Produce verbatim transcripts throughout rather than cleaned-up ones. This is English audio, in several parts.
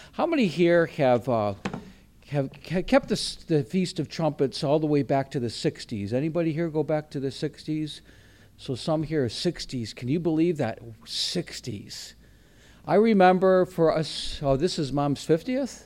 How many here have uh, have, have kept the, the Feast of Trumpets all the way back to the sixties? Anybody here go back to the sixties? So some here are sixties. Can you believe that? sixties. I remember for us, oh, this is Mom's fiftieth?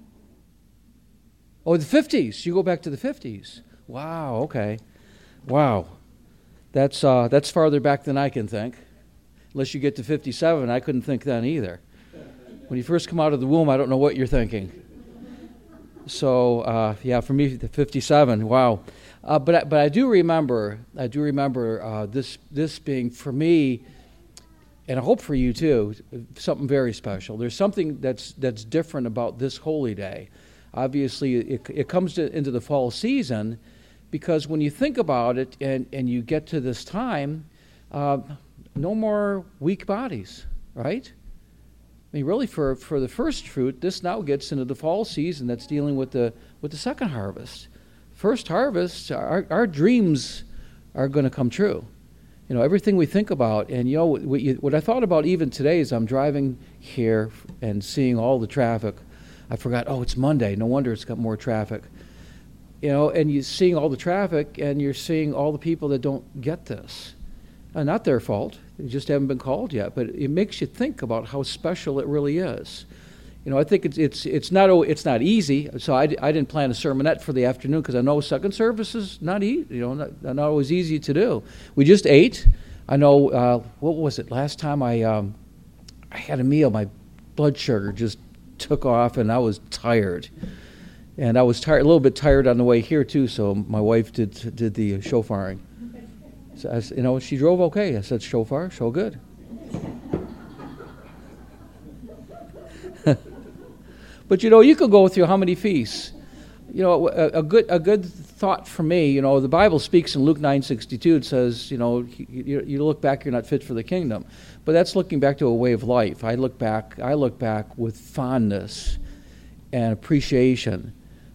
Oh, the fifties. You go back to the fifties. Wow, okay. Wow. That's uh, that's farther back than I can think. Unless you get to fifty-seven, I couldn't think then either. When you first come out of the womb, I don't know what you're thinking. So, uh, yeah, for me, the fifty-seven, wow. Uh, but, I, but I do remember, I do remember uh, this this being, for me, and I hope for you too, something very special. There's something that's that's different about this holy day. Obviously, it, it comes to, into the fall season, because when you think about it and, and you get to this time, uh, no more weak bodies, right? I mean, really, for, for the first fruit, this now gets into the fall season that's dealing with the with the second harvest. First harvest, our, our dreams are going to come true. You know, everything we think about, and you know, what, you, what I thought about even today as I'm driving here and seeing all the traffic, I forgot, oh, it's Monday, no wonder it's got more traffic. You know, and you're seeing all the traffic, and you're seeing all the people that don't get this. Uh, not their fault. They just haven't been called yet. But it makes you think about how special it really is. You know, I think it's it's it's not it's not easy. So I, I didn't plan a sermonette for the afternoon because I know second service is not easy. You know, not, not always easy to do. We just ate. I know. Uh, what was it? Last time I um, I had a meal, my blood sugar just took off, and I was tired. And I was tired, a little bit tired on the way here too. So my wife did did the shofaring. So I, you know, she drove okay. I said, shofar, so good. But you know, you could go through how many feasts. You know, a, a good a good thought for me. You know, the Bible speaks in Luke nine sixty-two. It says, you know, you, you look back, you're not fit for the kingdom. But that's looking back to a way of life. I look back. I look back with fondness and appreciation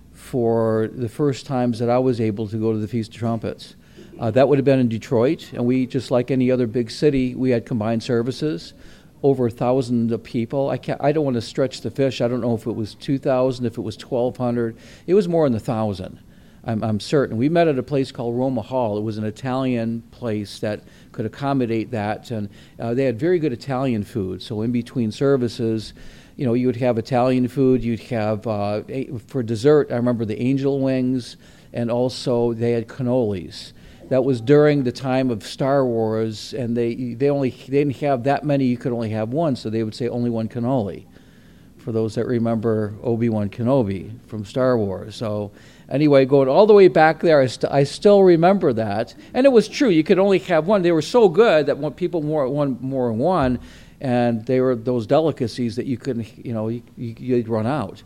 for the first times that I was able to go to the Feast of Trumpets. Uh, that would have been in Detroit, and we, just like any other big city, we had combined services, over a thousand people. I can't, I don't want to stretch the fish. I don't know if it was two thousand, if it was twelve hundred. It was more in the thousand, I'm, I'm certain. We met at a place called Roma Hall. It was an Italian place that could accommodate that, and uh, they had very good Italian food. So in between services, you know, you would have Italian food. You'd have, uh, for dessert, I remember the angel wings, and also they had cannolis. That was during the time of Star Wars, and they they only they didn't have that many. You could only have one, so they would say only one cannoli. For those that remember Obi-Wan Kenobi from Star Wars. So anyway, going all the way back there, I, st- I still remember that, and it was true. You could only have one. They were so good that when people more one more than one, and they were those delicacies that you couldn't, you know, you, you, you'd run out.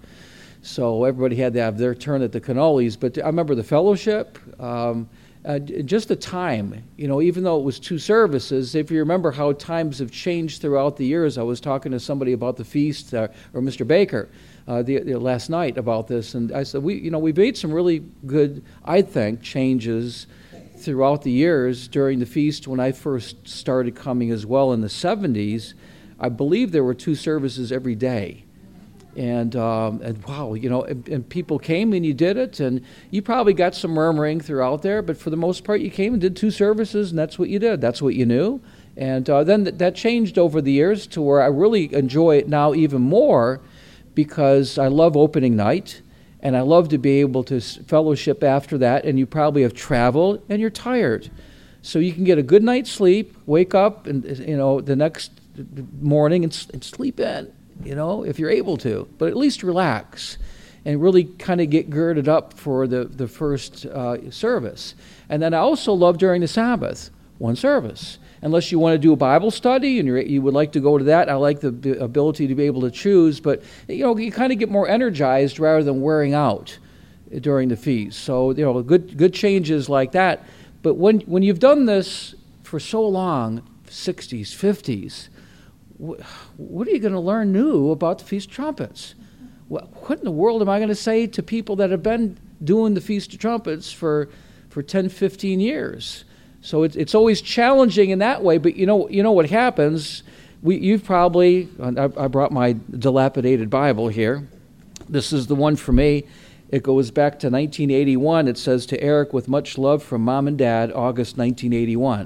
So everybody had to have their turn at the cannolis. But I remember the fellowship. Um, Uh, just the time, you know, even though it was two services, if you remember how times have changed throughout the years. I was talking to somebody about the feast, uh, or Mister Baker, uh, the, the last night about this, and I said, we, you know, we made some really good, I think, changes throughout the years during the feast. When I first started coming as well in the seventies, I believe there were two services every day. And, um, and wow, you know, and, and people came and you did it, and you probably got some murmuring throughout there, but for the most part you came and did two services, and that's what you did. That's what you knew. And uh, then th- that changed over the years to where I really enjoy it now even more, because I love opening night, and I love to be able to fellowship after that, and you probably have traveled and you're tired. So you can get a good night's sleep, wake up, and, you know, the next morning and, and sleep in. You know, if you're able to, but at least relax and really kind of get girded up for the, the first uh, service. And then I also love during the Sabbath, one service. Unless you want to do a Bible study and you're, you would like to go to that, I like the, the ability to be able to choose, but, you know, you kind of get more energized rather than wearing out during the feast. So, you know, good good changes like that. But when when you've done this for so long, sixties, fifties, what are you going to learn new about the Feast of Trumpets? What in the world am I going to say to people that have been doing the Feast of Trumpets for, for ten, fifteen years? So it's it's always challenging in that way, but you know you know what happens we, you've probably, I, I brought my dilapidated Bible here. This is the one for me. It goes back to nineteen eighty-one. It says, to Eric, with much love from Mom and Dad, August nineteen eighty-one.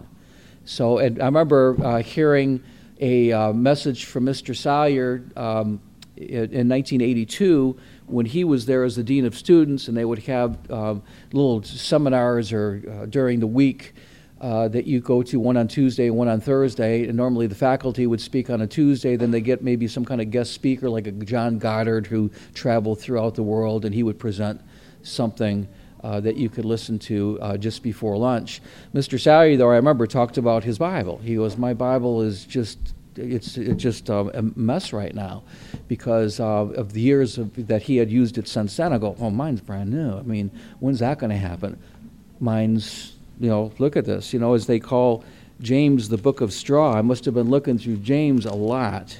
So and I remember uh, hearing a uh, message from Mister Salyer um, in, in nineteen eighty-two when he was there as the Dean of Students, and they would have um, little seminars or uh, during the week uh, that you go to, one on Tuesday and one on Thursday, and normally the faculty would speak on a Tuesday, then they get maybe some kind of guest speaker like a John Goddard who traveled throughout the world, and he would present something Uh, that you could listen to uh, just before lunch. Mister Salyer, though, I remember talked about his Bible. He goes, my Bible is just, it's, it's just uh, a mess right now because uh, of the years of, that he had used it since then. I go, oh, mine's brand new. I mean, when's that going to happen? Mine's, you know, look at this. You know, as they call James the book of straw, I must have been looking through James a lot.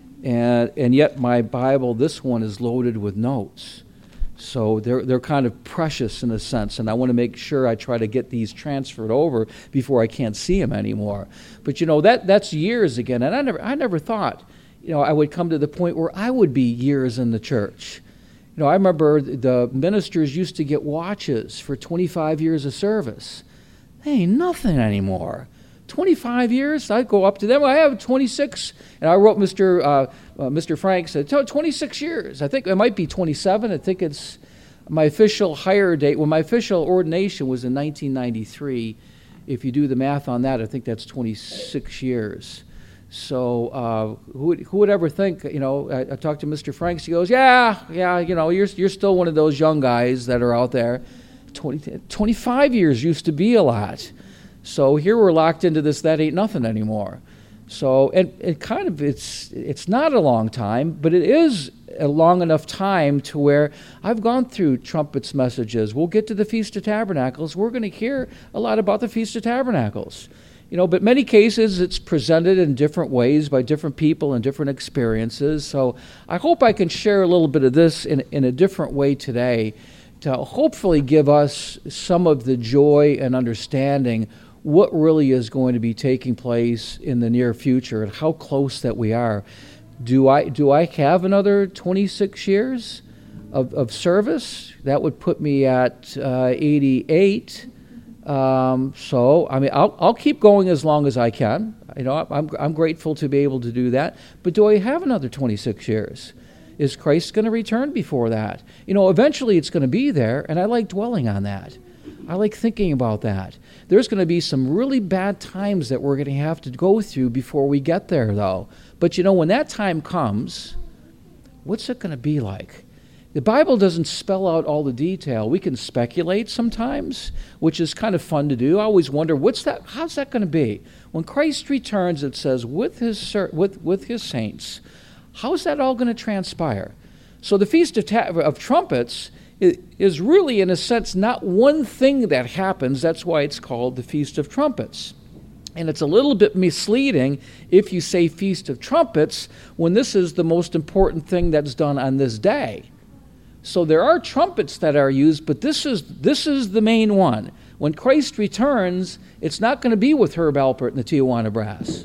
And, and yet my Bible, this one, is loaded with notes. So they're they're kind of precious in a sense, and I want to make sure I try to get these transferred over before I can't see them anymore. But you know that that's years again, and I never I never thought, you know, I would come to the point where I would be years in the church. You know, I remember the ministers used to get watches for twenty-five years of service. They ain't nothing anymore. twenty-five years, I'd go up to them. I have twenty-six, and I wrote Mister Uh, uh, Mister Frank said, twenty-six years. I think it might be twenty-seven. I think it's my official hire date. Well, my official ordination was in nineteen ninety-three. If you do the math on that, I think that's twenty-six years. So uh, who, would, who would ever think, you know, I, I talked to Mister Franks. He goes, yeah, yeah, you know, you're, you're still one of those young guys that are out there. twenty, twenty-five years used to be a lot. So here we're locked into this, that ain't nothing anymore. So and it kind of, it's it's not a long time, but it is a long enough time to where I've gone through trumpets messages. We'll get to the Feast of Tabernacles. We're going to hear a lot about the Feast of Tabernacles. You know, but many cases it's presented in different ways by different people and different experiences. So I hope I can share a little bit of this in, in a different way today to hopefully give us some of the joy and understanding what really is going to be taking place in the near future and how close that we are. Do I do I have another twenty-six years of, of service? That would put me at uh, eighty-eight. Um, so I mean, I'll I'll keep going as long as I can. You know, I'm I'm grateful to be able to do that. But do I have another twenty-six years? Is Christ going to return before that? You know, eventually it's going to be there, and I like dwelling on that. I like thinking about that. There's going to be some really bad times that we're going to have to go through before we get there, though. But you know, when that time comes, what's it going to be like? The Bible doesn't spell out all the detail. We can speculate sometimes, which is kind of fun to do. I always wonder, what's that? How's that going to be? When Christ returns, it says, with his with with his saints. How's that all going to transpire? So the Feast of, Ta- of Trumpets is really, in a sense, not one thing that happens. That's why it's called the Feast of Trumpets. And it's a little bit misleading if you say Feast of Trumpets when this is the most important thing that's done on this day. So there are trumpets that are used, but this is this is the main one. When Christ returns, it's not going to be with Herb Alpert and the Tijuana Brass.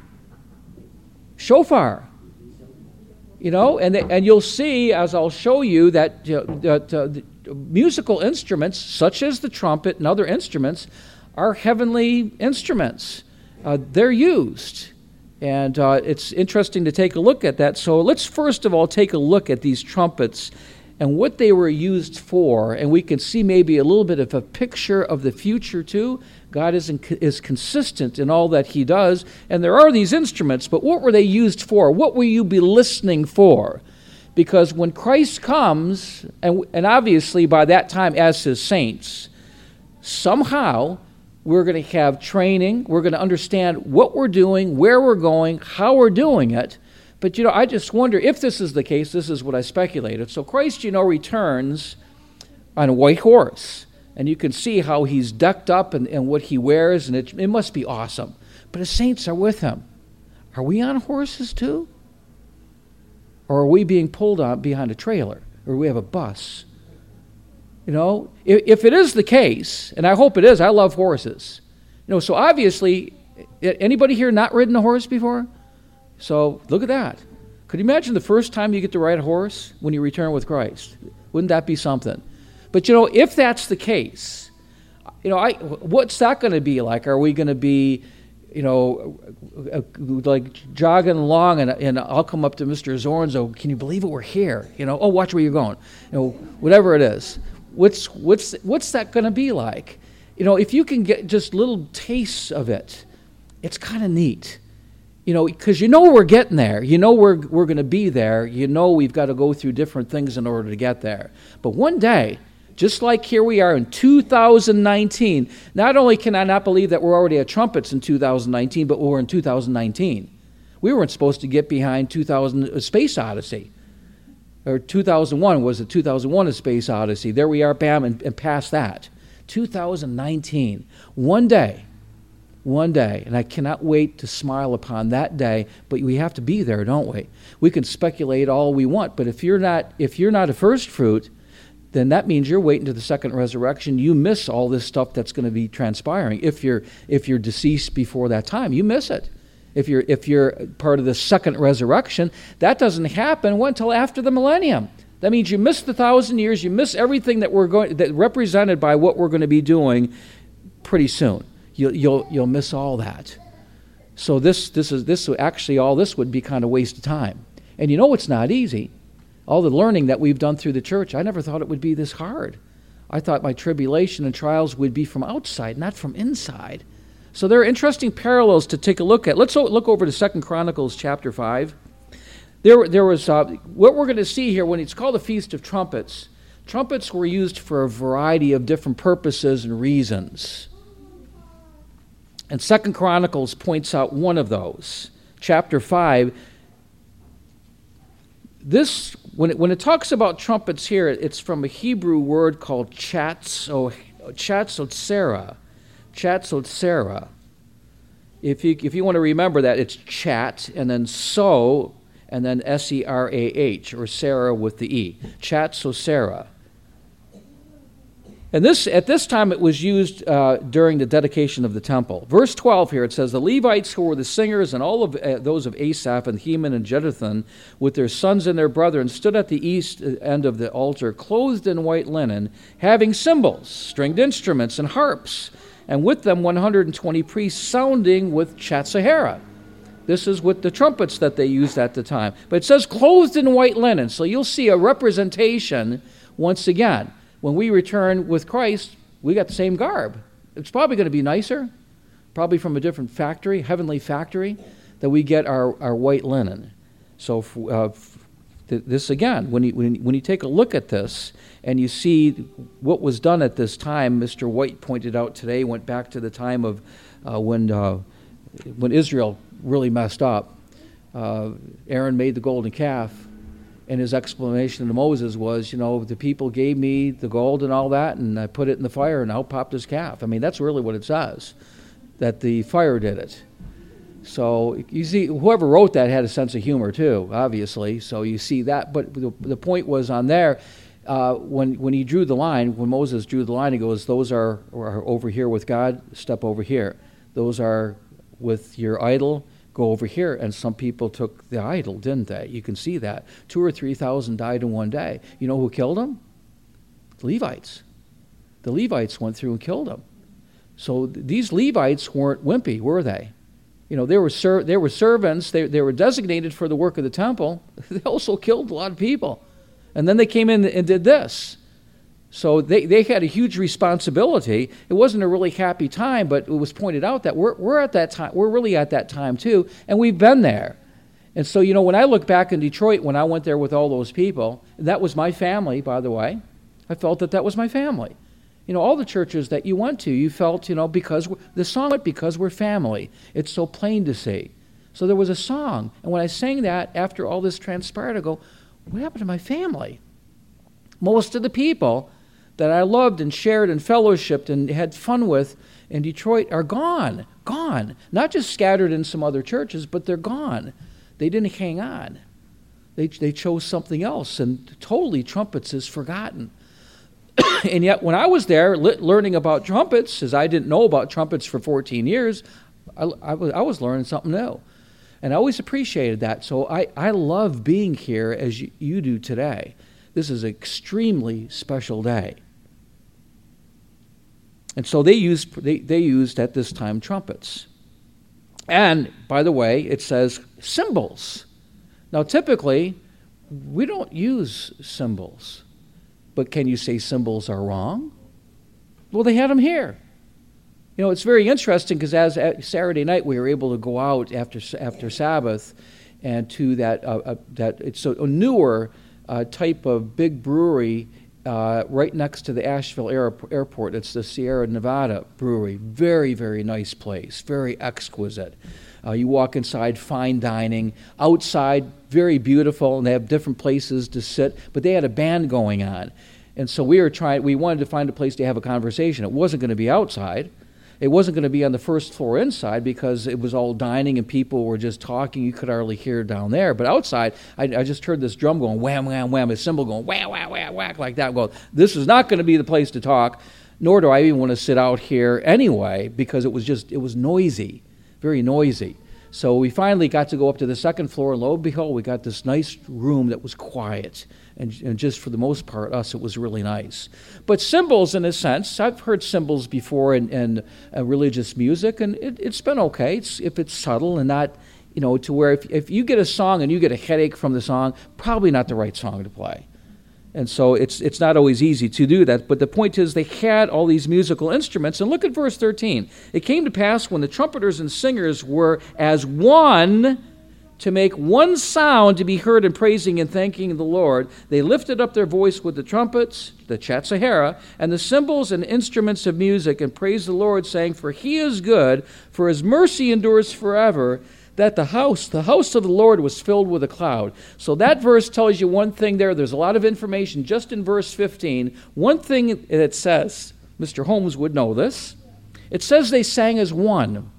Shofar. You know, and and you'll see, as I'll show you, that, uh, that uh, the musical instruments, such as the trumpet and other instruments, are heavenly instruments. Uh, they're used. And uh, it's interesting to take a look at that. So let's first of all take a look at these trumpets and what they were used for. And we can see maybe a little bit of a picture of the future, too. God is, in, is consistent in all that he does. And there are these instruments, but what were they used for? What will you be listening for? Because when Christ comes, and, and obviously by that time as his saints, somehow we're going to have training. We're going to understand what we're doing, where we're going, how we're doing it. But, you know, I just wonder if this is the case. This is what I speculated. So Christ, you know, returns on a white horse. And you can see how he's decked up and, and what he wears, and it, it must be awesome. But his saints are with him. Are we on horses too? Or are we being pulled on behind a trailer? Or we have a bus? You know, if, if it is the case, and I hope it is, I love horses. You know, so obviously, anybody here not ridden a horse before? So look at that. Could you imagine the first time you get to ride a horse when you return with Christ? Wouldn't that be something? But, you know, if that's the case, you know, I, what's that going to be like? Are we going to be, you know, like jogging along, and, and I'll come up to Mister Zorns, oh, can you believe it? We're here. You know, oh, watch where you're going. You know, whatever it is. What's what's what's that going to be like? You know, if you can get just little tastes of it, it's kind of neat. You know, because you know we're getting there. You know we're we're going to be there. You know we've got to go through different things in order to get there. But one day, just like here we are in two thousand nineteen, not only can I not believe that we're already at trumpets in two thousand nineteen, but we're in two thousand nineteen. We weren't supposed to get behind two thousand, A Space Odyssey. Or two thousand one, was it two thousand one, A Space Odyssey? There we are, bam, and, and past that. two thousand nineteen. One day. One day, and I cannot wait to smile upon that day, but we have to be there, don't we? We can speculate all we want, but if you're not if you're not a first fruit, then that means you're waiting to the second resurrection. You miss all this stuff that's going to be transpiring. If you're if you're deceased before that time, you miss it. If you're if you're part of the second resurrection, that doesn't happen until after the millennium. That means you miss the thousand years, you miss everything that we're going that represented by what we're going to be doing pretty soon. You'll, you'll you'll miss all that. So this this is this actually all this would be kind of waste of time. And you know it's not easy. All the learning that we've done through the church, I never thought it would be this hard. I thought my tribulation and trials would be from outside, not from inside. So there are interesting parallels to take a look at. Let's look over to Second Chronicles chapter five. There there was uh, what we're going to see here when it's called the Feast of Trumpets. Trumpets were used for a variety of different purposes and reasons. And Second Chronicles points out one of those. Chapter five. This, when it, when it talks about trumpets here, it's from a Hebrew word called chatzo, chatzotzera. Chatzotzera. If you, if you want to remember that, it's chat, and then so, and then S E R A H, or Sarah with the E. Chatzotzera. And this, at this time, it was used uh, during the dedication of the temple. Verse twelve here, it says, the Levites who were the singers and all of uh, those of Asaph and Heman and Jeduthun with their sons and their brethren stood at the east end of the altar, clothed in white linen, having cymbals, stringed instruments, and harps, and with them one hundred twenty priests sounding with chatzahara. This is with the trumpets that they used at the time. But it says clothed in white linen, so you'll see a representation once again. When we return with Christ, we got the same garb. It's probably going to be nicer, probably from a different factory, heavenly factory, that we get our, our white linen. So uh, this again, when you, when, when you take a look at this and you see what was done at this time, Mister White pointed out today, went back to the time of uh, when, uh, when Israel really messed up. Uh, Aaron made the golden calf. And his explanation to Moses was, you know, the people gave me the gold and all that, and I put it in the fire, and out popped his calf. I mean, that's really what it says, that the fire did it. So you see, whoever wrote that had a sense of humor too, obviously. So you see that. But the, the point was on there, uh, when when he drew the line, when Moses drew the line, he goes, those are, are over here with God, step over here. Those are with your idol, go over here. And some people took the idol, didn't they? You can see that. Two or three thousand died in one day. You know who killed them? The Levites. The Levites went through and killed them. So th- these Levites weren't wimpy, were they? You know, they were ser- they were servants. They, they were designated for the work of the temple. They also killed a lot of people. And then they came in and did this. So they, they had a huge responsibility. It wasn't a really happy time, but it was pointed out that we're we're at that time. We're really at that time too, and we've been there. And so, you know, when I look back in Detroit, when I went there with all those people, that was my family, by the way. I felt that that was my family. You know, all the churches that you went to, you felt, you know, because we're, the song went because we're family. It's so plain to see. So there was a song, and when I sang that after all this transpired, I go, what happened to my family? Most of the people that I loved and shared and fellowshipped and had fun with in Detroit are gone, gone. Not just scattered in some other churches, but they're gone. They didn't hang on. They they chose something else, and totally trumpets is forgotten. And yet when I was there learning about trumpets, as I didn't know about trumpets for fourteen years, I, I, was, I was learning something new. And I always appreciated that. So I, I love being here as you, you do today. This is an extremely special day. And so they used, they, they used at this time trumpets. And, by the way, it says cymbals. Now, typically, we don't use cymbals. But can you say cymbals are wrong? Well, they had them here. You know, it's very interesting because as at Saturday night we were able to go out after after Sabbath and to that, uh, uh, that it's a, a newer uh, type of big brewery uh, right next to the Asheville Air, Airport. It's the Sierra Nevada Brewery. Very, very nice place. Very exquisite. Uh, you walk inside, fine dining. Outside, very beautiful, and they have different places to sit. But they had a band going on. And so we were trying, we wanted to find a place to have a conversation. It wasn't going to be outside. It wasn't going to be on the first floor inside because it was all dining and people were just talking. You could hardly hear down there. But outside, I, I just heard this drum going wham, wham, wham, a cymbal going wham, wham, wham, whack like that. Well, this is not going to be the place to talk, nor do I even want to sit out here anyway because it was just, it was noisy, very noisy. So we finally got to go up to the second floor, and lo and behold, we got this nice room that was quiet. And, and just for the most part, us, it was really nice. But cymbals, in a sense, I've heard cymbals before in, in uh, religious music, and it, it's been okay it's, if it's subtle and not, you know, to where if, if you get a song and you get a headache from the song, probably not the right song to play. And so it's it's not always easy to do that. But the point is they had all these musical instruments. And look at verse thirteen. It came to pass when the trumpeters and singers were as one to make one sound to be heard in praising and thanking the Lord, they lifted up their voice with the trumpets, the chatzahara, and the cymbals and instruments of music, and praised the Lord, saying, For he is good, for his mercy endures forever, that the house, the house of the Lord was filled with a cloud. So that verse tells you one thing there. There's a lot of information just in verse fifteen. One thing it says, Mister Holmes would know this, it says they sang as one.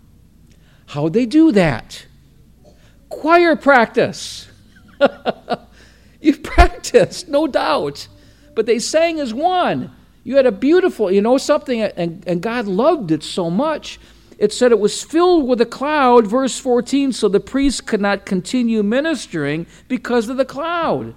How'd they do that? Choir practice. You've practiced, no doubt. But they sang as one. You had a beautiful, you know something, and, and God loved it so much. It said it was filled with a cloud, verse fourteen, so the priest could not continue ministering because of the cloud.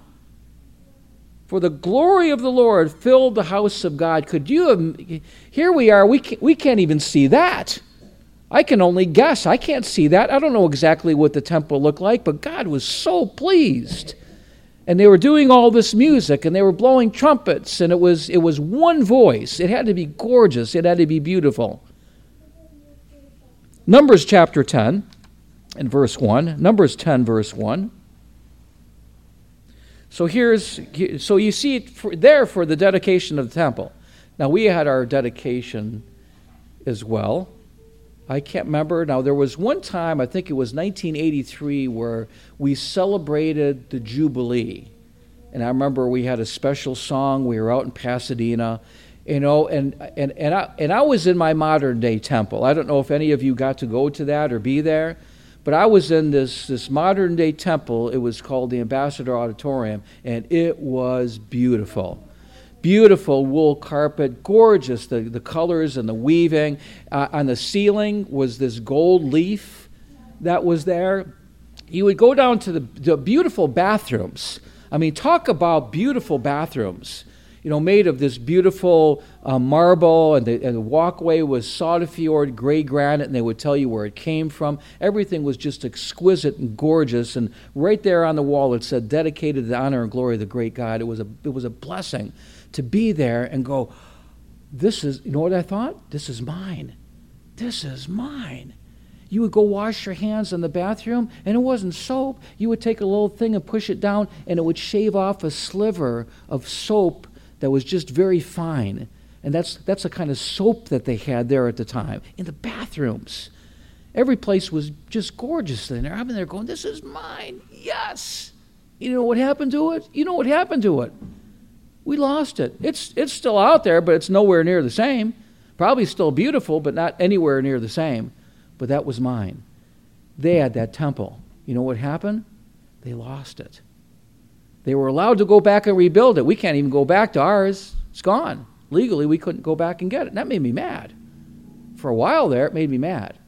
For the glory of the Lord filled the house of God. Could you have, here we are, we can't, we can't even see that. I can only guess. I can't see that. I don't know exactly what the temple looked like, but God was so pleased. And they were doing all this music, and they were blowing trumpets, and it was it was one voice. It had to be gorgeous. It had to be beautiful. Numbers chapter ten and verse one. Numbers ten, verse one. So here's so you see it for, there for the dedication of the temple. Now we had our dedication as well. I can't remember. Now, there was one time, I think it was nineteen eighty-three, where we celebrated the Jubilee. And I remember we had a special song. We were out in Pasadena, you know, and and and I, and I was in my modern-day temple. I don't know if any of you got to go to that or be there, but I was in this, this modern-day temple. It was called the Ambassador Auditorium, and it was beautiful. Beautiful wool carpet, gorgeous, the, the colors and the weaving. Uh, on the ceiling was this gold leaf that was there. You would go down to the, the beautiful bathrooms. I mean, talk about beautiful bathrooms, you know, made of this beautiful uh, marble, and the, and the walkway was Sodefjord gray granite, and they would tell you where it came from. Everything was just exquisite and gorgeous, and right there on the wall it said, dedicated to the honor and glory of the great God. It was a, it was a blessing to be there and go, this is, you know what I thought? This is mine. This is mine. You would go wash your hands in the bathroom, and it wasn't soap. You would take a little thing and push it down, and it would shave off a sliver of soap that was just very fine. And that's that's the kind of soap that they had there at the time. In the bathrooms. Every place was just gorgeous in there. I'm in there going, this is mine. Yes. You know what happened to it? You know what happened to it? We lost it. It's it's still out there, but it's nowhere near the same. Probably still beautiful, but not anywhere near the same. But that was mine. They had that temple. You know what happened? They lost it. They were allowed to go back and rebuild it. We can't even go back to ours. It's gone. Legally, we couldn't go back and get it. And that made me mad. For a while there, it made me mad.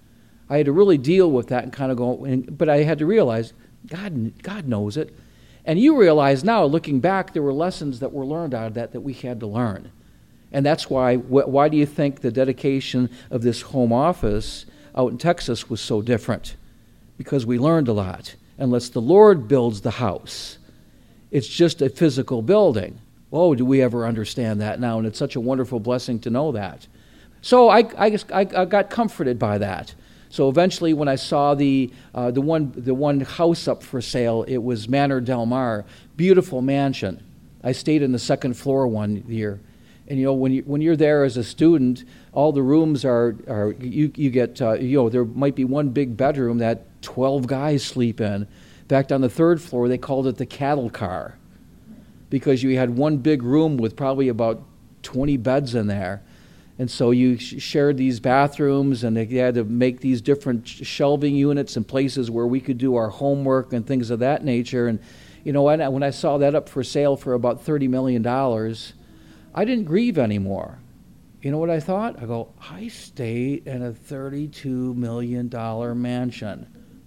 I had to really deal with that and kind of go, and, but I had to realize, God, God knows it. And you realize now, looking back, there were lessons that were learned out of that that we had to learn. And that's why, wh- why do you think the dedication of this home office out in Texas was so different? Because we learned a lot. Unless the Lord builds the house, it's just a physical building. Oh, do we ever understand that now? And it's such a wonderful blessing to know that. So I, I, I got comforted by that. So eventually, when I saw the uh, the one the one house up for sale, it was Manor Del Mar, beautiful mansion. I stayed in the second floor one year, and you know when you when you're there as a student, all the rooms are are you you get uh, you know there might be one big bedroom that twelve guys sleep in. In fact, on the third floor, they called it the cattle car, because you had one big room with probably about twenty beds in there. And so you sh- shared these bathrooms, and they had to make these different sh- shelving units and places where we could do our homework and things of that nature. And, you know, when I, when I saw that up for sale for about thirty million dollars, I didn't grieve anymore. You know what I thought? I go, I stayed in a thirty-two million dollars mansion.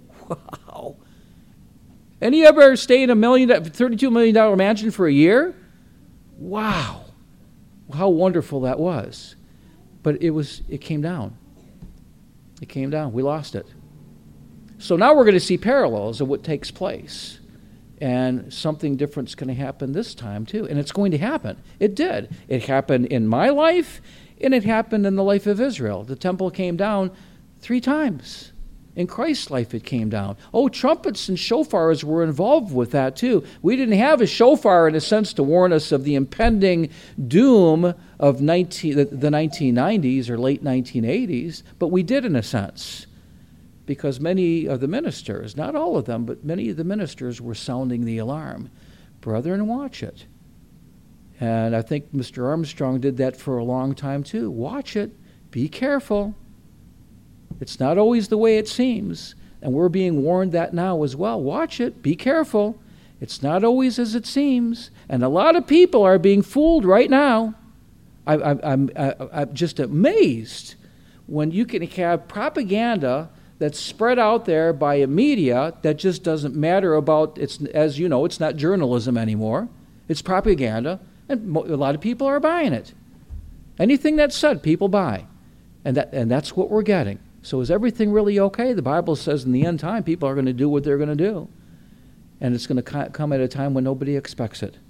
Wow. Any ever stay in a million, thirty-two million dollars mansion for a year? Wow. How wonderful that was. But it was, it came down. It came down. We lost it. So now we're going to see parallels of what takes place. And something different's going to happen this time too. And it's going to happen. It did. It happened in my life, and it happened in the life of Israel. The temple came down three times. In Christ's life, it came down. Oh, trumpets and shofars were involved with that too. We didn't have a shofar, in a sense, to warn us of the impending doom of nineteen, the, the nineteen nineties or late nineteen eighties, but we did, in a sense, because many of the ministers, not all of them, but many of the ministers were sounding the alarm. Brethren, watch it. And I think Mister Armstrong did that for a long time too. Watch it. Be careful. It's not always the way it seems, and we're being warned that now as well. Watch it. Be careful. It's not always as it seems, and a lot of people are being fooled right now. I, I, I'm, I, I'm just amazed when you can have propaganda that's spread out there by a media that just doesn't matter about, it's, as you know, it's not journalism anymore. It's propaganda, and a lot of people are buying it. Anything that's said, people buy, and that and that's what we're getting. So is everything really okay? The Bible says in the end time, people are going to do what they're going to do. And it's going to come at a time when nobody expects it.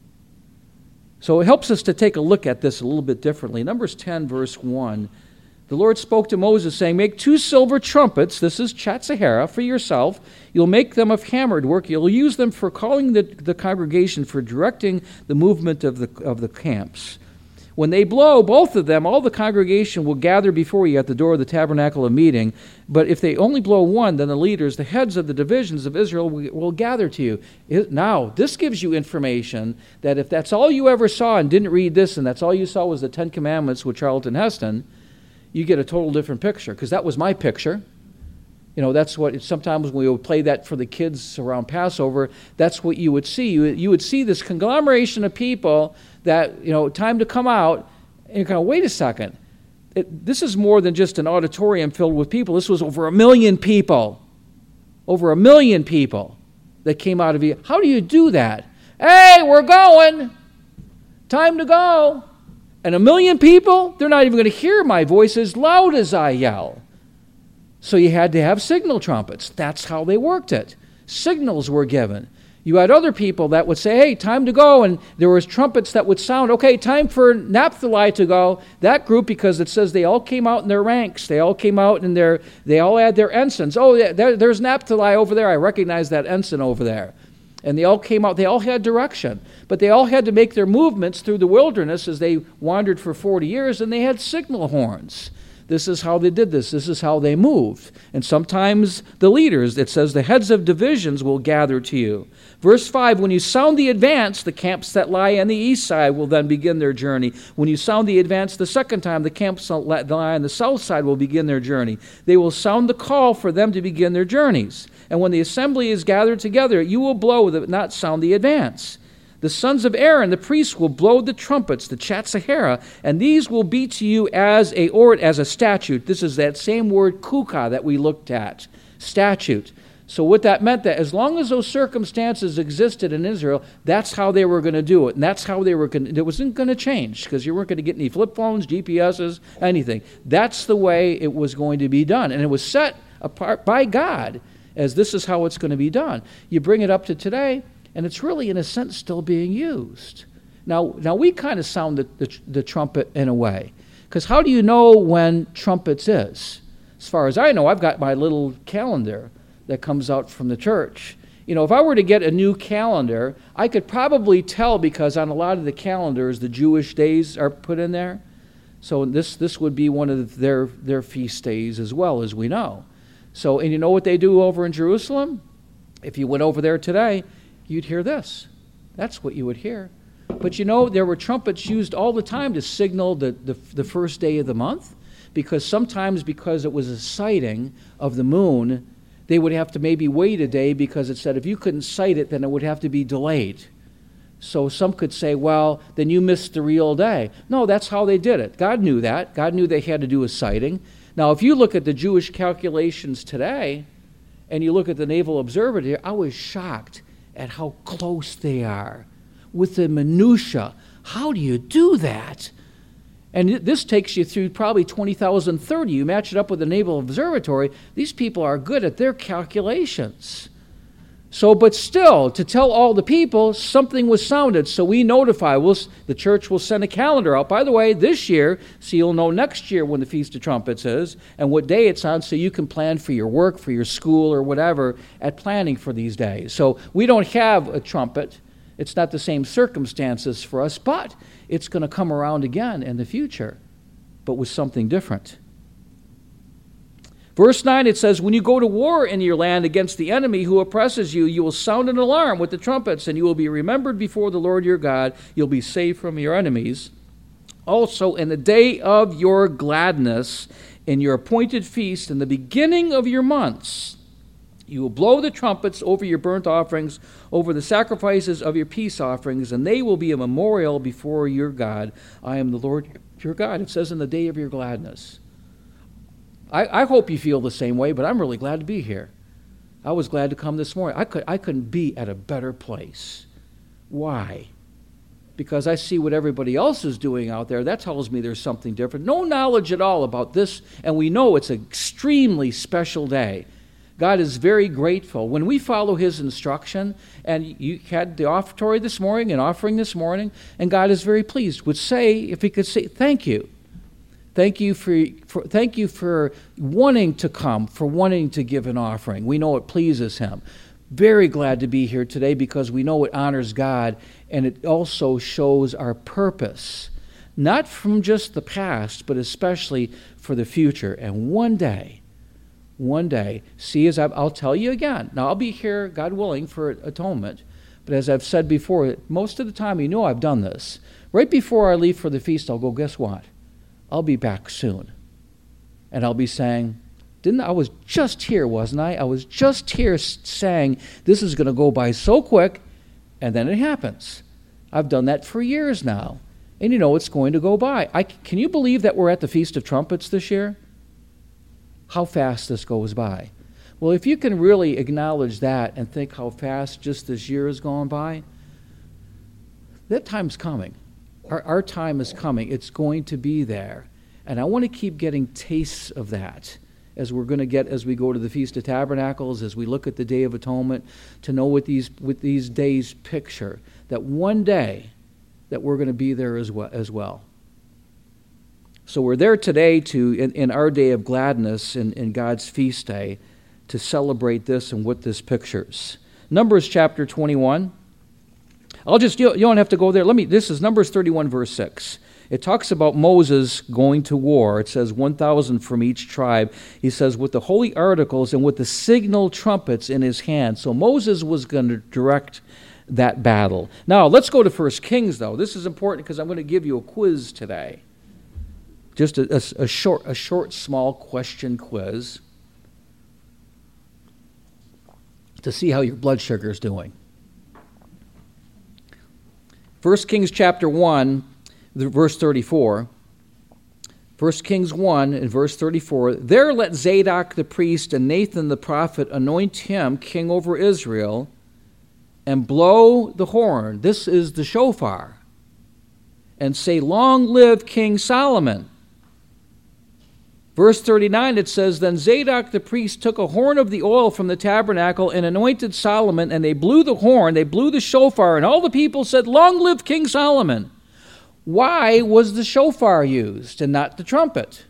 So it helps us to take a look at this a little bit differently. Numbers ten, verse one. The Lord spoke to Moses, saying, make two silver trumpets, this is Chatzahara, for yourself. You'll make them of hammered work. You'll use them for calling the, the congregation, for directing the movement of the of the camps. When they blow, both of them, all the congregation will gather before you at the door of the tabernacle of meeting. But if they only blow one, then the leaders, the heads of the divisions of Israel, will, will gather to you. It, now, this gives you information that if that's all you ever saw and didn't read this, and that's all you saw was the Ten Commandments with Charlton Heston, you get a total different picture, because that was my picture. You know, that's what, sometimes when we would play that for the kids around Passover, that's what you would see. You, you would see this conglomeration of people that, you know, time to come out, and you kind of, wait a second. It, this is more than just an auditorium filled with people. This was over a million people. Over a million people that came out of you. How do you do that? Hey, we're going. Time to go. And a million people, they're not even going to hear my voice as loud as I yell. So you had to have signal trumpets. That's how they worked it. Signals were given. You had other people that would say, hey, time to go, and there was trumpets that would sound, okay, time for Naphtali to go. That group, because it says they all came out in their ranks. They all came out in their, they all had their ensigns. Oh, yeah, there, there's Naphtali over there. I recognize that ensign over there. And they all came out, they all had direction. But they all had to make their movements through the wilderness as they wandered for forty years, and they had signal horns. This is how they did this. This is how they moved. And sometimes the leaders, it says the heads of divisions will gather to you. Verse five, when you sound the advance, the camps that lie on the east side will then begin their journey. When you sound the advance the second time, the camps that lie on the south side will begin their journey. They will sound the call for them to begin their journeys. And when the assembly is gathered together, you will blow, but not sound the advance. The sons of Aaron, the priests, will blow the trumpets, the chatzahera, and these will be to you as a or as a statute. This is that same word kuka that we looked at, statute. So what that meant, that as long as those circumstances existed in Israel, that's how they were going to do it. And that's how they were going to, it wasn't going to change, because you weren't going to get any flip phones, G P S's, anything. That's the way it was going to be done. And it was set apart by God as this is how it's going to be done. You bring it up to today, and it's really, in a sense, still being used. Now, now we kind of sound the, the, the trumpet in a way. Because how do you know when trumpets is? As far as I know, I've got my little calendar that comes out from the church. You know, if I were to get a new calendar, I could probably tell, because on a lot of the calendars, the Jewish days are put in there. So this this would be one of their, their feast days as well, as we know. So, and you know what they do over in Jerusalem? If you went over there today, you'd hear this. That's what you would hear. But you know, there were trumpets used all the time to signal the, the, the first day of the month, because sometimes, because it was a sighting of the moon, they would have to maybe wait a day, because it said if you couldn't sight it, then it would have to be delayed. So some could say, well, then you missed the real day. No, that's how they did it. God knew that. God knew they had to do a sighting. Now, if you look at the Jewish calculations today, and you look at the Naval Observatory, I was shocked at how close they are with the minutia. How do you do that? And this takes you through probably twenty thousand thirty. You match it up with the Naval Observatory. These people are good at their calculations. So, but still, to tell all the people, something was sounded. So we notify. We'll, the church will send a calendar out. By the way, this year, so you'll know next year when the Feast of Trumpets is and what day it's on, so you can plan for your work, for your school, or whatever at planning for these days. So we don't have a trumpet. It's not the same circumstances for us, but it's going to come around again in the future, but with something different. Verse nine, it says, when you go to war in your land against the enemy who oppresses you, you will sound an alarm with the trumpets, and you will be remembered before the Lord your God. You'll be saved from your enemies. Also, in the day of your gladness, in your appointed feast, in the beginning of your months, you will blow the trumpets over your burnt offerings, over the sacrifices of your peace offerings, and they will be a memorial before your God. I am the Lord your God. It says in the day of your gladness. I, I hope you feel the same way, but I'm really glad to be here. I was glad to come this morning. I, could, I couldn't be at a better place. Why? Because I see what everybody else is doing out there. That tells me there's something different. No knowledge at all about this, and we know it's an extremely special day. God is very grateful. When we follow His instruction, and you had the offertory this morning, an offering this morning, and God is very pleased, would say, if He could say, thank you. Thank you for, for thank you for wanting to come, for wanting to give an offering. We know it pleases Him. Very glad to be here today, because we know it honors God, and it also shows our purpose, not from just the past, but especially for the future. And one day, one day, see, as I'll tell you again, now I'll be here, God willing, for atonement, but as I've said before, most of the time, you know I've done this. Right before I leave for the feast, I'll go, guess what? I'll be back soon. And I'll be saying, didn't I was just here, wasn't I? I was just here saying this is going to go by so quick, and then it happens. I've done that for years now. And you know it's going to go by. I, can you believe that we're at the Feast of Trumpets this year? How fast this goes by. Well, if you can really acknowledge that and think how fast just this year has gone by, that time's coming. Our, our time is coming. It's going to be there. And I want to keep getting tastes of that as we're going to get as we go to the Feast of Tabernacles, as we look at the Day of Atonement, to know what these, what these days picture, that one day that we're going to be there as well. As well. So we're there today to, in, in our day of gladness, in, in God's feast day, to celebrate this and what this pictures. Numbers chapter twenty-one. I'll just, you, you don't have to go there. Let me, this is Numbers thirty-one, verse six. It talks about Moses going to war. It says one thousand from each tribe. He says, with the holy articles and with the signal trumpets in his hand. So Moses was going to direct that battle. Now, let's go to First Kings, though. This is important because I'm going to give you a quiz today. Just a, a, a short, a short, small question quiz to see how your blood sugar is doing. First Kings chapter one, verse thirty-four. First Kings one and verse thirty-four. There let Zadok the priest and Nathan the prophet anoint him king over Israel and blow the horn. This is the shofar. And say, long live King Solomon. Verse thirty-nine, it says, then Zadok the priest took a horn of the oil from the tabernacle and anointed Solomon, and they blew the horn, they blew the shofar, and all the people said, long live King Solomon. Why was the shofar used and not the trumpet?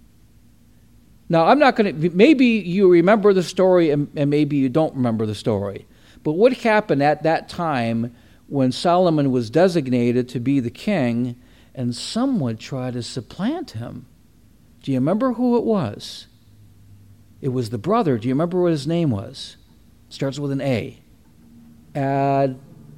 Now, I'm not going to, maybe you remember the story and, and maybe you don't remember the story. But what happened at that time when Solomon was designated to be the king and someone tried to supplant him? Do you remember who it was? It was the brother. Do you remember what his name was? Starts with an A. Ad,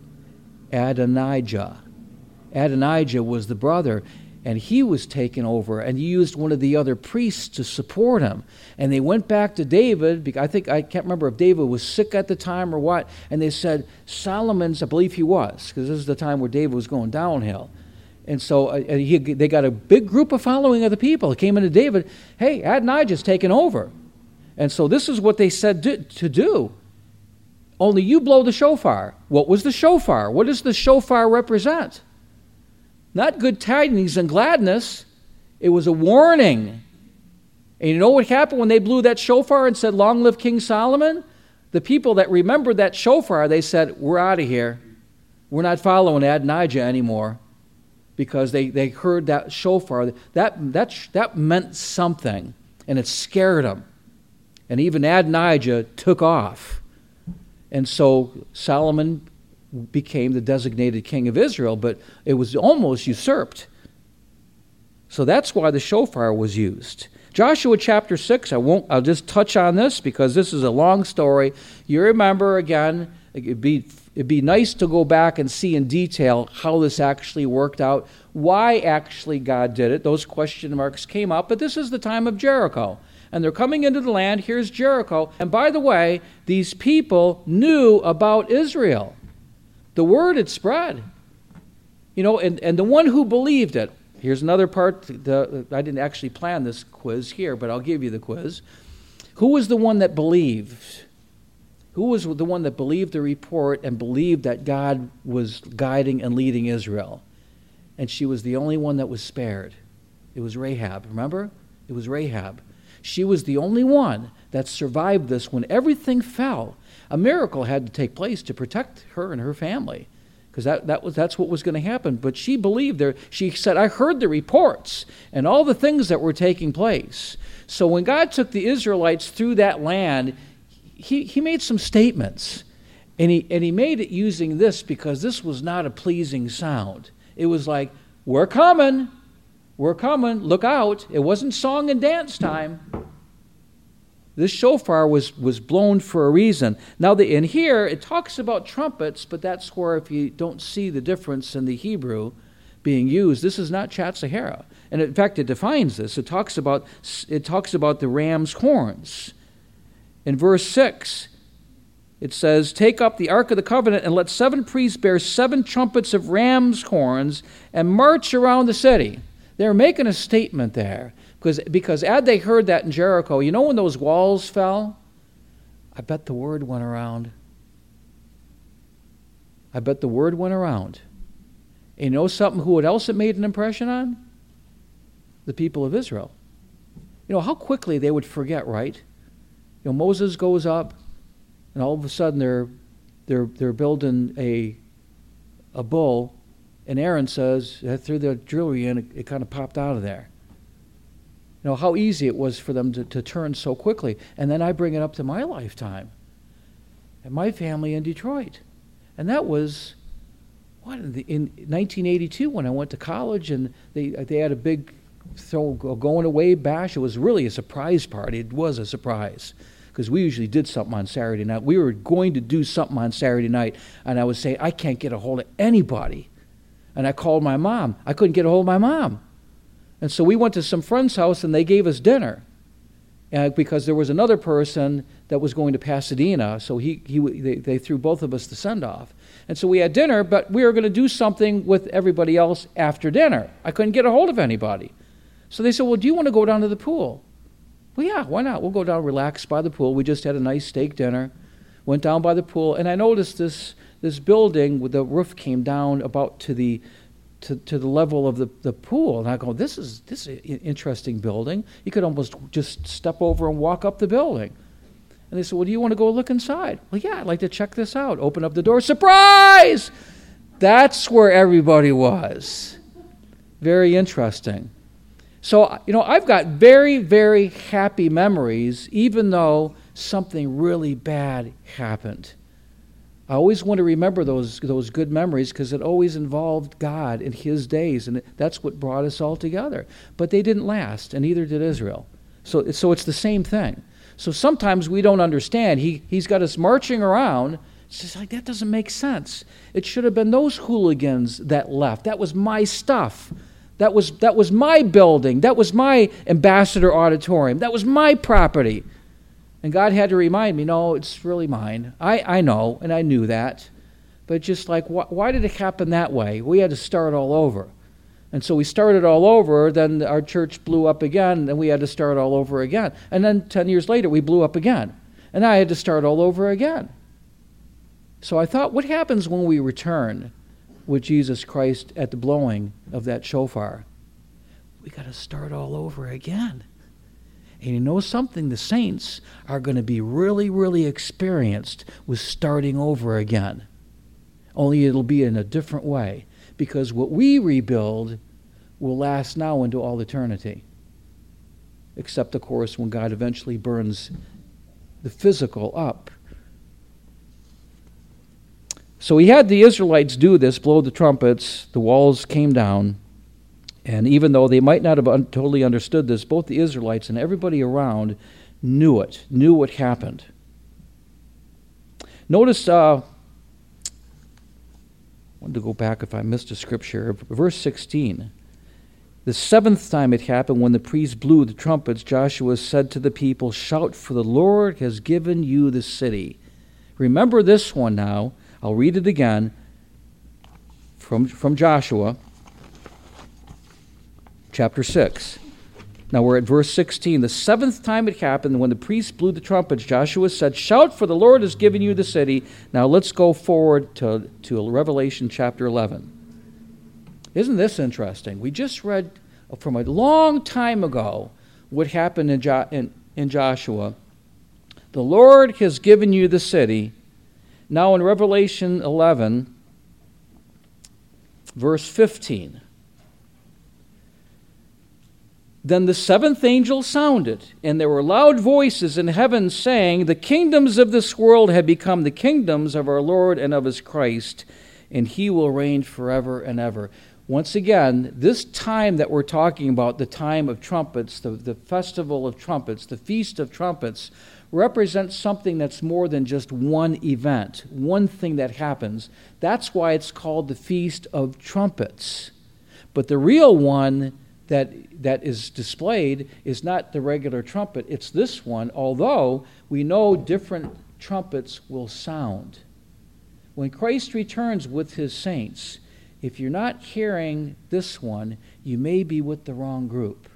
Adonijah. Adonijah was the brother, and he was taken over, and he used one of the other priests to support him. And they went back to David, because I think, I can't remember if David was sick at the time or what, and they said, Solomon's, I believe he was, because this is the time where David was going downhill. And so uh, he, they got a big group of following of the people. It came into David, hey, Adonijah's taken over. And so this is what they said do, to do. Only you blow the shofar. What was the shofar? What does the shofar represent? Not good tidings and gladness. It was a warning. And you know what happened when they blew that shofar and said, long live King Solomon? The people that remembered that shofar, they said, we're out of here. We're not following Adonijah anymore. Because they, they heard that shofar. That, that, that meant something. And it scared them. And even Adonijah took off. And so Solomon became the designated king of Israel, but it was almost usurped. So that's why the shofar was used. Joshua chapter six, I won't, I'll just touch on this because this is a long story. You remember, again, it'd be, it'd be nice to go back and see in detail how this actually worked out, why actually God did it. Those question marks came up, but this is the time of Jericho. And they're coming into the land. Here's Jericho. And by the way, these people knew about Israel. The word had spread. You know, and, and the one who believed it, here's another part. The, I didn't actually plan this quiz here, but I'll give you the quiz. Who was the one that believed? Who was the one that believed the report and believed that God was guiding and leading Israel? And she was the only one that was spared. It was Rahab. Remember? It was Rahab. She was the only one that survived this when everything fell. A miracle had to take place to protect her and her family, because that, that was that's what was going to happen. But she believed there. She said, I heard the reports and all the things that were taking place. So when God took the Israelites through that land, he, he made some statements. And he, and he made it using this because this was not a pleasing sound. It was like, we're coming. We're coming. Look out. It wasn't song and dance time. This shofar was, was blown for a reason. Now, the, in here, it talks about trumpets, but that's where if you don't see the difference in the Hebrew being used, this is not Chatzahara. And in fact, it defines this. It talks about, it talks about the ram's horns. In verse six, it says, take up the Ark of the Covenant and let seven priests bear seven trumpets of ram's horns and march around the city. They're making a statement there. Because, because as they heard that in Jericho, you know when those walls fell? I bet the word went around. I bet the word went around. And you know something, who else it made an impression on? The people of Israel. You know, how quickly they would forget, right? You know, Moses goes up, and all of a sudden they're, they're, they're building a, a bull, and Aaron says, threw the jewelry in, it, it kind of popped out of there. You know, how easy it was for them to, to turn so quickly. And then I bring it up to my lifetime and my family in Detroit. And that was, what, in, the, in nineteen eighty-two when I went to college, and they they had a big throw, going away bash. It was really a surprise party. It was a surprise because we usually did something on Saturday night. We were going to do something on Saturday night, and I was saying, I can't get a hold of anybody. And I called my mom. I couldn't get a hold of my mom. And so we went to some friend's house, and they gave us dinner. uh, because there was another person that was going to Pasadena, so he, he they, they threw both of us the send-off. And so we had dinner, but we were going to do something with everybody else after dinner. I couldn't get a hold of anybody. So they said, well, do you want to go down to the pool? Well, yeah, why not? We'll go down, relax by the pool. We just had a nice steak dinner, went down by the pool, and I noticed this this building with the roof came down about to the to, to the level of the, the pool. And I go, this is this is an interesting building. You could almost just step over and walk up the building. And they said, well, do you want to go look inside? Well, yeah, I'd like to check this out. Open up the door. Surprise! That's where everybody was. Very interesting. So, you know, I've got very, very happy memories, even though something really bad happened. I always want to remember those those good memories because it always involved God in His days, and that's what brought us all together. But they didn't last, and neither did Israel. So, so it's the same thing. So sometimes we don't understand. He, he's got us marching around. It's just like, that doesn't make sense. It should have been those hooligans that left. That was my stuff. That was that was my building. That was my ambassador auditorium. That was my property. And God had to remind me, no, it's really mine. I, I know, and I knew that. But just like, wh- why did it happen that way? We had to start all over. And so we started all over, then our church blew up again, and we had to start all over again. And then ten years later, we blew up again. And I had to start all over again. So I thought, what happens when we return with Jesus Christ at the blowing of that shofar? We got to start all over again. And you know something? The saints are going to be really, really experienced with starting over again. Only it'll be in a different way. Because what we rebuild will last now into all eternity. Except, of course, when God eventually burns the physical up. So he had the Israelites do this, blow the trumpets, the walls came down, and even though they might not have un- totally understood this, both the Israelites and everybody around knew it, knew what happened. Notice, uh, I wanted to go back if I missed a scripture, verse sixteen. The seventh time it happened, when the priests blew the trumpets, Joshua said to the people, shout, for the Lord has given you the city. Remember this one now. I'll read it again from, from Joshua, chapter six. Now we're at verse sixteen. The seventh time it happened, when the priests blew the trumpets, Joshua said, shout, for the Lord has given you the city. Now let's go forward to, to Revelation chapter eleven. Isn't this interesting? We just read from a long time ago what happened in, jo- in, in Joshua. The Lord has given you the city. Now in Revelation eleven, verse fifteen. Then the seventh angel sounded, and there were loud voices in heaven saying, the kingdoms of this world have become the kingdoms of our Lord and of his Christ, and he will reign forever and ever. Once again, this time that we're talking about, the time of trumpets, the, the festival of trumpets, the feast of trumpets, represents something that's more than just one event, one thing that happens. That's why it's called the Feast of Trumpets. But the real one that that is displayed is not the regular trumpet, it's this one, although we know different trumpets will sound. When Christ returns with his saints, if you're not hearing this one, you may be with the wrong group.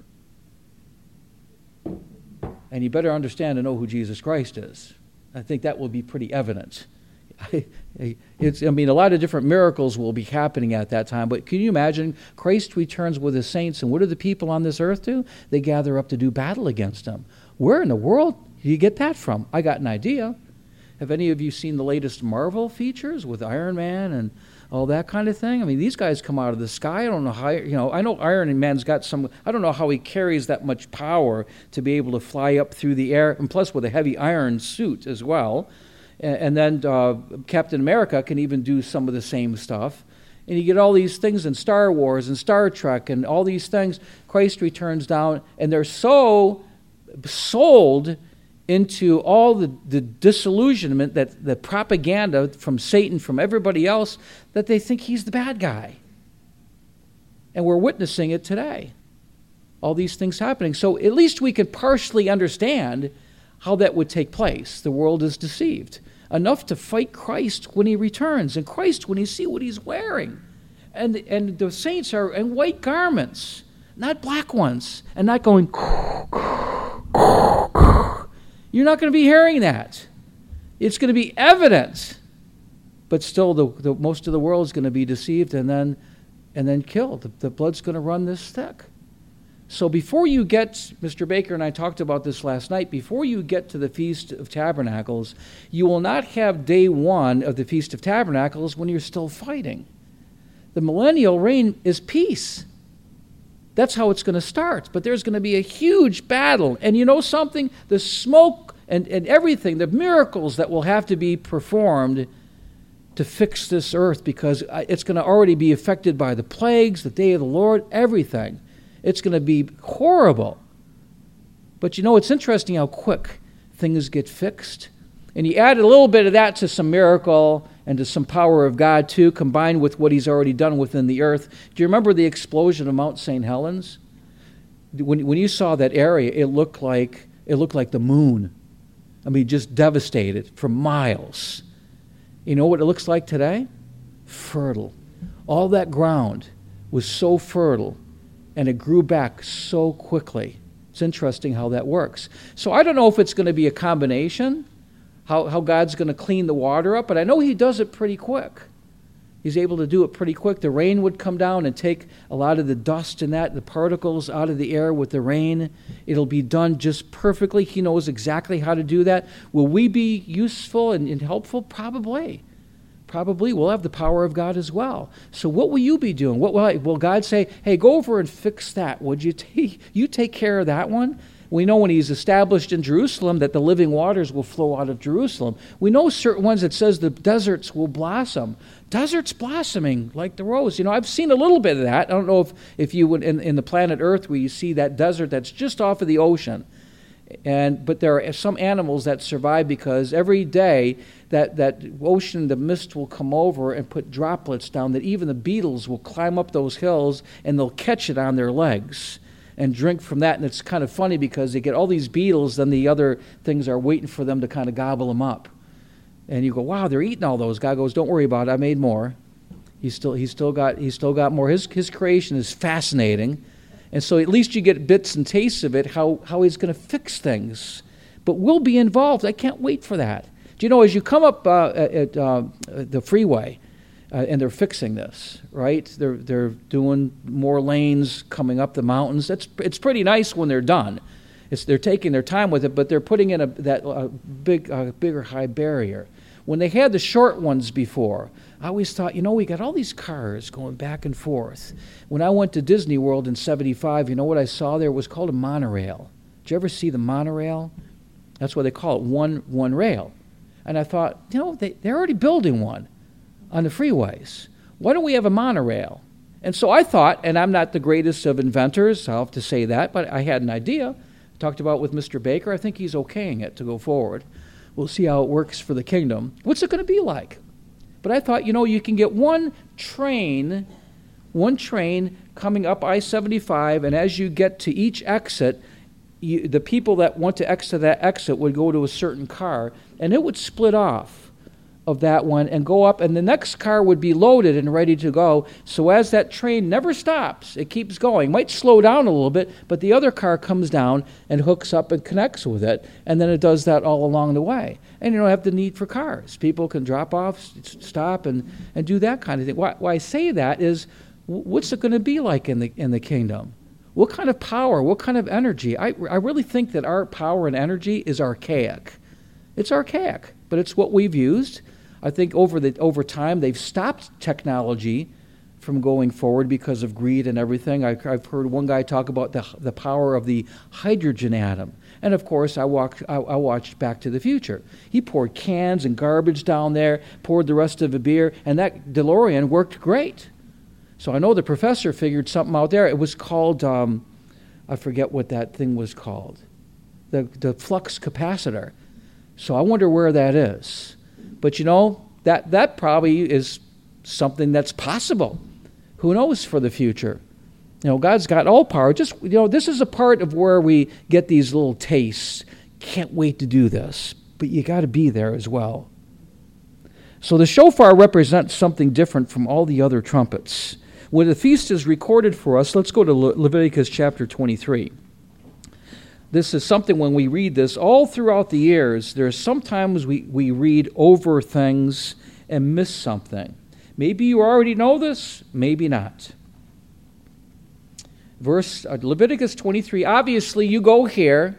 And you better understand and know who Jesus Christ is. I think that will be pretty evident. It's, I mean, a lot of different miracles will be happening at that time, but can you imagine Christ returns with his saints, and what do the people on this earth do? They gather up to do battle against him. Where in the world do you get that from? I got an idea. Have any of you seen the latest Marvel features with Iron Man and all that kind of thing? I mean, these guys come out of the sky. I don't know how, you know, I know Iron Man's got some, I don't know how he carries that much power to be able to fly up through the air, and plus with a heavy iron suit as well. And then uh, Captain America can even do some of the same stuff. And you get all these things in Star Wars and Star Trek and all these things. Christ returns down, and they're so sold into all the, the disillusionment, that the propaganda from Satan, from everybody else, that they think he's the bad guy. And we're witnessing it today. all these things happening. So at least we can partially understand how that would take place. The world is deceived enough to fight Christ when he returns, and Christ when you see what he's wearing. And, and the saints are in white garments, not black ones, and not going, you're not going to be hearing that. It's going to be evident. But still, the, the, most of the world is going to be deceived and then, and then killed. The, the blood's going to run this thick. So before you get, Mister Baker and I talked about this last night, before you get to the Feast of Tabernacles, you will not have day one of the Feast of Tabernacles when you're still fighting. The millennial reign is peace. That's how it's going to start. But there's going to be a huge battle. And you know something? The smoke and, and everything, the miracles that will have to be performed to fix this earth, because it's going to already be affected by the plagues, the day of the Lord, everything. It's going to be horrible. But you know, it's interesting how quick things get fixed. And you add a little bit of that to some miracle and to some power of God too, combined with what he's already done within the earth. Do you remember the explosion of Mount Saint Helens? When, when you saw that area, it looked like it looked like the moon. I mean, just devastated for miles. You know what it looks like today? Fertile. All that ground was so fertile, and it grew back so quickly. It's interesting how that works. So I don't know if it's going to be a combination, how, how God's going to clean the water up, but I know he does it pretty quick. He's able to do it pretty quick. The rain would come down and take a lot of the dust and that, the particles out of the air with the rain. It'll be done just perfectly. He knows exactly how to do that. Will we be useful and, and helpful? Probably. Probably. We'll have the power of God as well. So what will you be doing? What will, I, will God say, hey, go over and fix that? Would you take, you take care of that one? We know when he's established in Jerusalem that the living waters will flow out of Jerusalem. We know certain ones that says the deserts will blossom. Deserts blossoming like the rose. You know, I've seen a little bit of that. I don't know if, if you would, in, in the planet Earth where you see that desert that's just off of the ocean. And but there are some animals that survive because every day that, that ocean, the mist will come over and put droplets down that even the beetles will climb up those hills and they'll catch it on their legs and drink from that. And it's kind of funny because they get all these beetles, then the other things are waiting for them to kind of gobble them up. And you go, wow, they're eating all those. God goes, don't worry about it. I made more. He's still, he's still got, he's still got more. His, his creation is fascinating. And so at least you get bits and tastes of it, how, how he's going to fix things. But we'll be involved. I can't wait for that. Do you know, as you come up uh, at uh, the freeway, uh, and they're fixing this, right? They're they're doing more lanes coming up the mountains. It's it's pretty nice when they're done. It's they're taking their time with it, but they're putting in a that uh, big uh, bigger high barrier. When they had the short ones before, I always thought, you know, we got all these cars going back and forth. When I went to Disney World in seventy-five, you know what I saw there? It was called a monorail. Did you ever see the monorail? That's what they call it, one one rail. And I thought, you know, they, they're already building one on the freeways. Why don't we have a monorail? And so I thought, and I'm not the greatest of inventors, I'll have to say that, but I had an idea. I talked about it with Mister Baker. I think he's okaying it to go forward. We'll see how it works for the kingdom. What's it going to be like? But I thought, you know, you can get one train, one train coming up I seventy-five, and as you get to each exit, you, the people that want to exit that exit would go to a certain car, and it would split off of that one and go up, and the next car would be loaded and ready to go. So as that train never stops, it keeps going. Might slow down a little bit, but the other car comes down and hooks up and connects with it, and then it does that all along the way. And you don't have the need for cars. People can drop off, stop, and, and do that kind of thing. Why, why I say that is, what's it going to be like in the in the kingdom? What kind of power, what kind of energy? I, I really think that our power and energy is archaic. It's archaic, but it's what we've used. I think over the over time they've stopped technology from going forward because of greed and everything. I, I've heard one guy talk about the the power of the hydrogen atom. And of course, I, walked, I, I watched Back to the Future. He poured cans and garbage down there, poured the rest of the beer, and that DeLorean worked great. So I know the professor figured something out there. It was called, um, I forget what that thing was called, the, the flux capacitor. So I wonder where that is. But you know, that, that probably is something that's possible. Who knows for the future? You know, God's got all power. Just, you know, this is a part of where we get these little tastes. Can't wait to do this. But you got to be there as well. So the shofar represents something different from all the other trumpets. When the feast is recorded for us, let's go to Le- Leviticus chapter twenty-three. This is something when we read this, all throughout the years, there's sometimes we, we read over things and miss something. Maybe you already know this, maybe not. Verse uh, Leviticus twenty-three, obviously you go here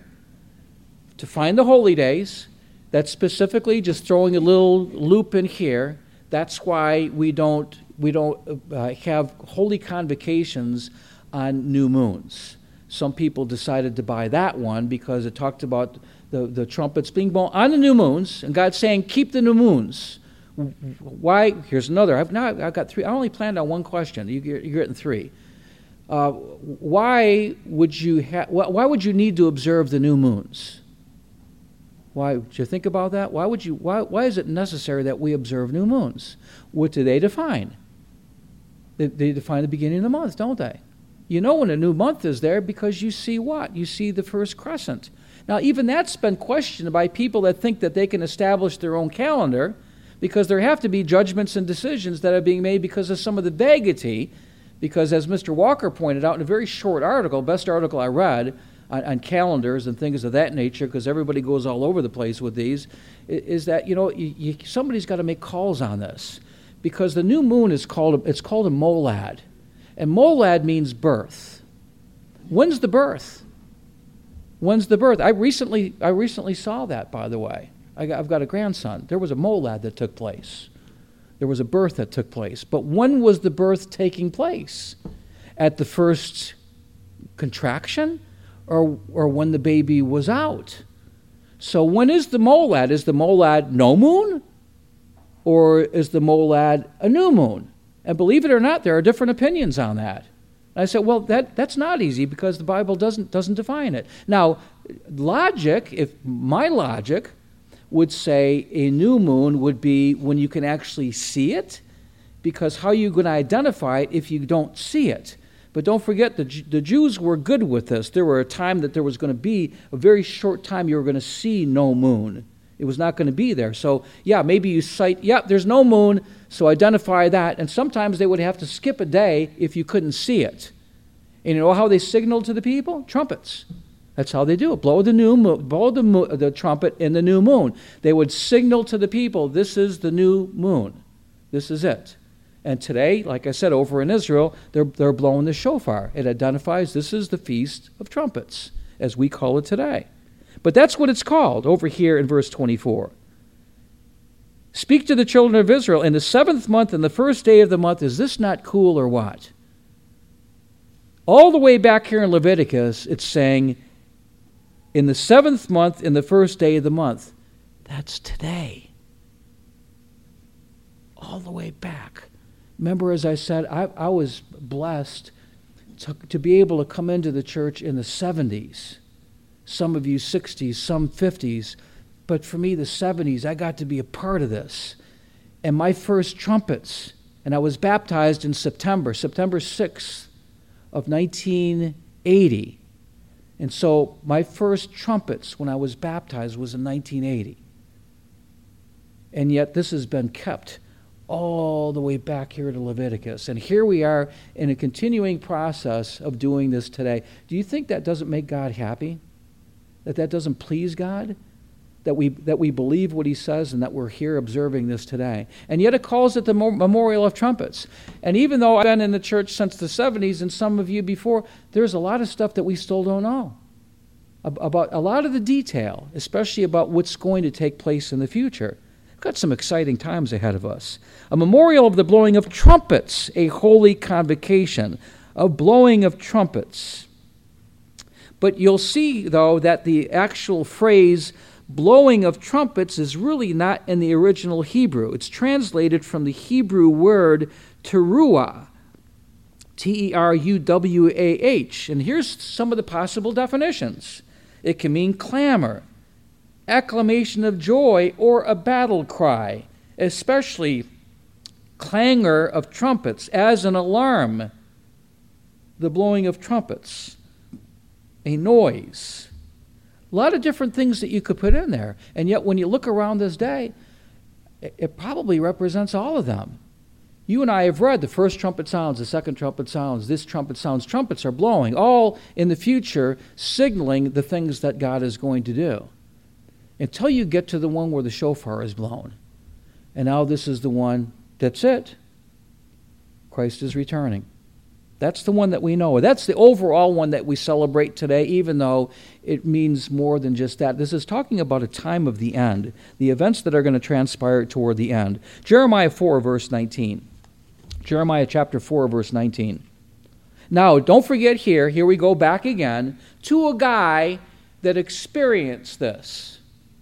to find the holy days. That's specifically just throwing a little loop in here. That's why we don't we don't uh, have holy convocations on new moons. Some people decided to buy that one because it talked about the, the trumpets being blown on the new moons, and God saying, keep the new moons. Why? Here's another. I've now I've got three. I only planned on one question. You, you're, you're getting three. Uh, why would you ha- Why would you need to observe the new moons? Why? Did you think about that? Why would you? Why? Why is it necessary that we observe new moons? What do they define? They, they define the beginning of the month, don't they? You know when a new month is there because you see what? You see the first crescent. Now, even that's been questioned by people that think that they can establish their own calendar because there have to be judgments and decisions that are being made because of some of the vaguity. Because as Mister Walker pointed out in a very short article, best article I read on, on calendars and things of that nature, because everybody goes all over the place with these, is that, you know, you, you, somebody's got to make calls on this. Because the new moon is called, it's called a molad. And molad means birth. When's the birth? When's the birth? I recently I recently saw that, by the way. I got, I've got a grandson. There was a molad that took place. There was a birth that took place. But when was the birth taking place? At the first contraction or, or when the baby was out? So when is the molad? Is the molad no moon? Or is the molad a new moon? And believe it or not, there are different opinions on that. And I said, well, that, that's not easy because the Bible doesn't, doesn't define it. Now, logic, if my logic would say a new moon would be when you can actually see it, because how are you going to identify it if you don't see it? But don't forget, the, the Jews were good with this. There were a time that there was going to be a very short time you were going to see no moon. It was not going to be there. So, yeah, maybe you cite, yeah, there's no moon, so identify that. And sometimes they would have to skip a day if you couldn't see it. And you know how they signaled to the people? Trumpets. That's how they do it. Blow the new moon, blow the, mo- the trumpet in the new moon. They would signal to the people, this is the new moon. This is it. And today, like I said, over in Israel, they're, they're blowing the shofar. It identifies this is the Feast of Trumpets, as we call it today. But that's what it's called over here in verse twenty-four. Speak to the children of Israel in the seventh month and the first day of the month. Is this not cool or what? All the way back here in Leviticus, it's saying, in the seventh month, in the first day of the month. That's today. All the way back. Remember, as I said, I, I was blessed to, to be able to come into the church in the seventies. Some of you sixties, some fifties. But for me, the seventies, I got to be a part of this. And my first trumpets, and I was baptized in September, September sixth of nineteen eighty. And so my first trumpets when I was baptized was in nineteen eighty. And yet this has been kept all the way back here to Leviticus. And here we are in a continuing process of doing this today. Do you think that doesn't make God happy? That that doesn't please God? That we that we believe what he says and that we're here observing this today. And yet it calls it the Memorial of Trumpets. And even though I've been in the church since the seventies and some of you before, there's a lot of stuff that we still don't know about a lot of the detail, especially about what's going to take place in the future. We've got some exciting times ahead of us. A memorial of the blowing of trumpets, a holy convocation, a blowing of trumpets. But you'll see, though, that the actual phrase blowing of trumpets is really not in the original Hebrew. It's translated from the Hebrew word teruah, T E R U W A H. And here's some of the possible definitions. It can mean clamor, acclamation of joy, or a battle cry, especially clangor of trumpets as an alarm. the blowing of trumpets, a noise. A lot of different things that you could put in there. And yet when you look around this day, it, it probably represents all of them. You and I have read the first trumpet sounds, the second trumpet sounds, this trumpet sounds. Trumpets are blowing, all in the future, signaling the things that God is going to do. Until you get to the one where the shofar is blown. And now this is the one, that's it. Christ is returning. That's the one that we know. That's the overall one that we celebrate today, even though it means more than just that. This is talking about a time of the end, the events that are going to transpire toward the end. Jeremiah four, verse nineteen. Jeremiah chapter four, verse nineteen. Now, don't forget here, here we go back again, to a guy that experienced this.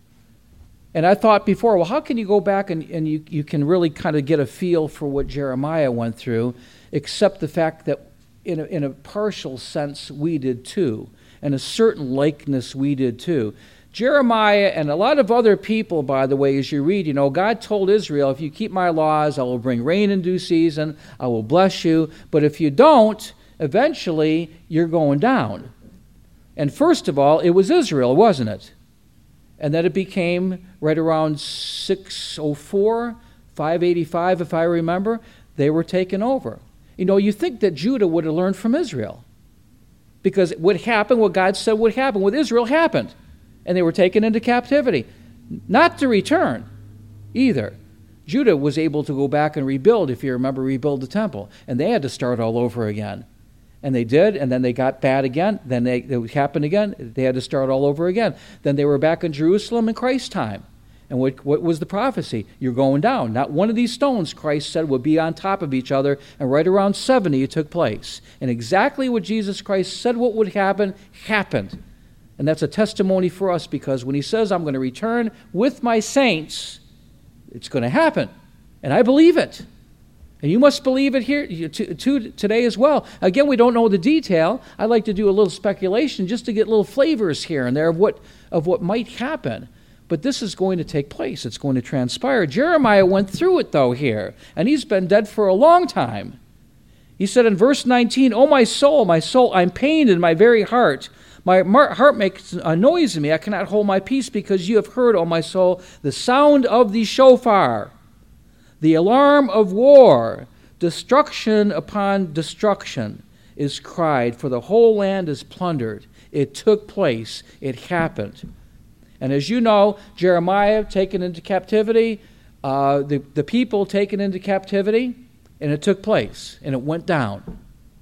And I thought before, well, how can you go back and, and you, you can really kind of get a feel for what Jeremiah went through, except the fact that in a, in a partial sense we did too, and a certain likeness we did too. Jeremiah and a lot of other people, by the way, as you read, you know, God told Israel, if you keep my laws, I will bring rain in due season, I will bless you, but if you don't, eventually you're going down. And first of all, it was Israel, wasn't it? And then it became right around six oh four, five eighty-five, if I remember, they were taken over. You know, you think that Judah would have learned from Israel. Because what happened, what God said would happen with Israel happened. And they were taken into captivity. Not to return either. Judah was able to go back and rebuild, if you remember, rebuild the temple. And they had to start all over again. And they did, and then they got bad again. Then they, it happened again. They had to start all over again. Then they were back in Jerusalem in Christ's time. And what, what was the prophecy? You're going down. Not one of these stones, Christ said, would be on top of each other. And right around seventy, it took place. And exactly what Jesus Christ said what would happen, happened. And that's a testimony for us, because when he says, I'm going to return with my saints, it's going to happen. And I believe it. And you must believe it here to, to, today as well. Again, we don't know the detail. I like to do a little speculation just to get little flavors here and there of what, of what might happen. But this is going to take place. It's going to transpire. Jeremiah went through it, though, here. And he's been dead for a long time. He said in verse nineteen, "O my soul, my soul, I'm pained in my very heart. My heart makes a noise in me. I cannot hold my peace, because you have heard, O my soul, the sound of the shofar, the alarm of war, destruction upon destruction is cried, for the whole land is plundered." It took place. It happened. And as you know, Jeremiah taken into captivity, uh, the, the people taken into captivity, and it took place, and it went down.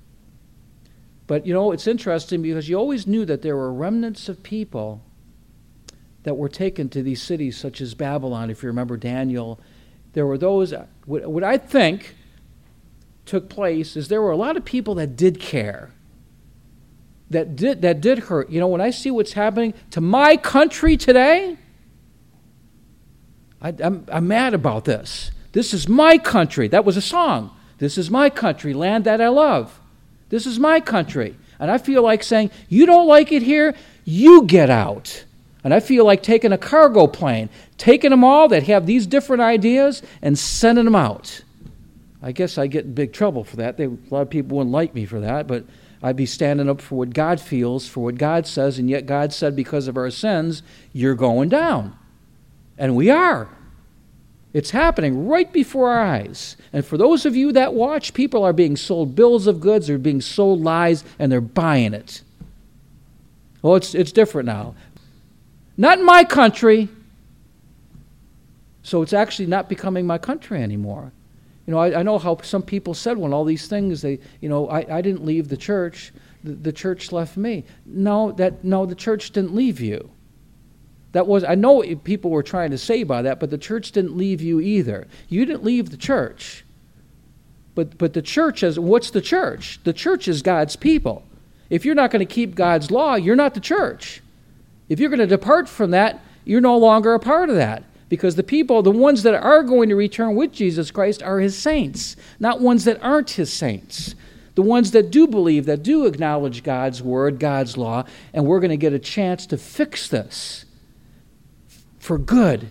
But, you know, it's interesting, because you always knew that there were remnants of people that were taken to these cities such as Babylon. If you remember Daniel, there were those, what, what I think took place is there were a lot of people that did care. That did that did hurt. You know, when I see what's happening to my country today, I, I'm, I'm mad about this. This is my country. That was a song. This is my country, land that I love. This is my country. And I feel like saying, you don't like it here, you get out. And I feel like taking a cargo plane, taking them all that have these different ideas and sending them out. I guess I get in big trouble for that. They, a lot of people wouldn't like me for that, but I'd be standing up for what God feels, for what God says, and yet God said because of our sins, you're going down. And we are. It's happening right before our eyes. And for those of you that watch, people are being sold bills of goods, they're being sold lies, and they're buying it. Oh, it's it's different now. Not in my country. So it's actually not becoming my country anymore. You know, I, I know how some people said when all these things, they, you know, I, I didn't leave the church, the, the church left me. No, that no, the church didn't leave you. That was, I know what people were trying to say by that, but the church didn't leave you either. You didn't leave the church. But but the church is, what's the church? The church is God's people. If you're not going to keep God's law, you're not the church. If you're going to depart from that, you're no longer a part of that. Because the people, the ones that are going to return with Jesus Christ are his saints, not ones that aren't his saints. The ones that do believe, that do acknowledge God's word, God's law, and we're going to get a chance to fix this for good.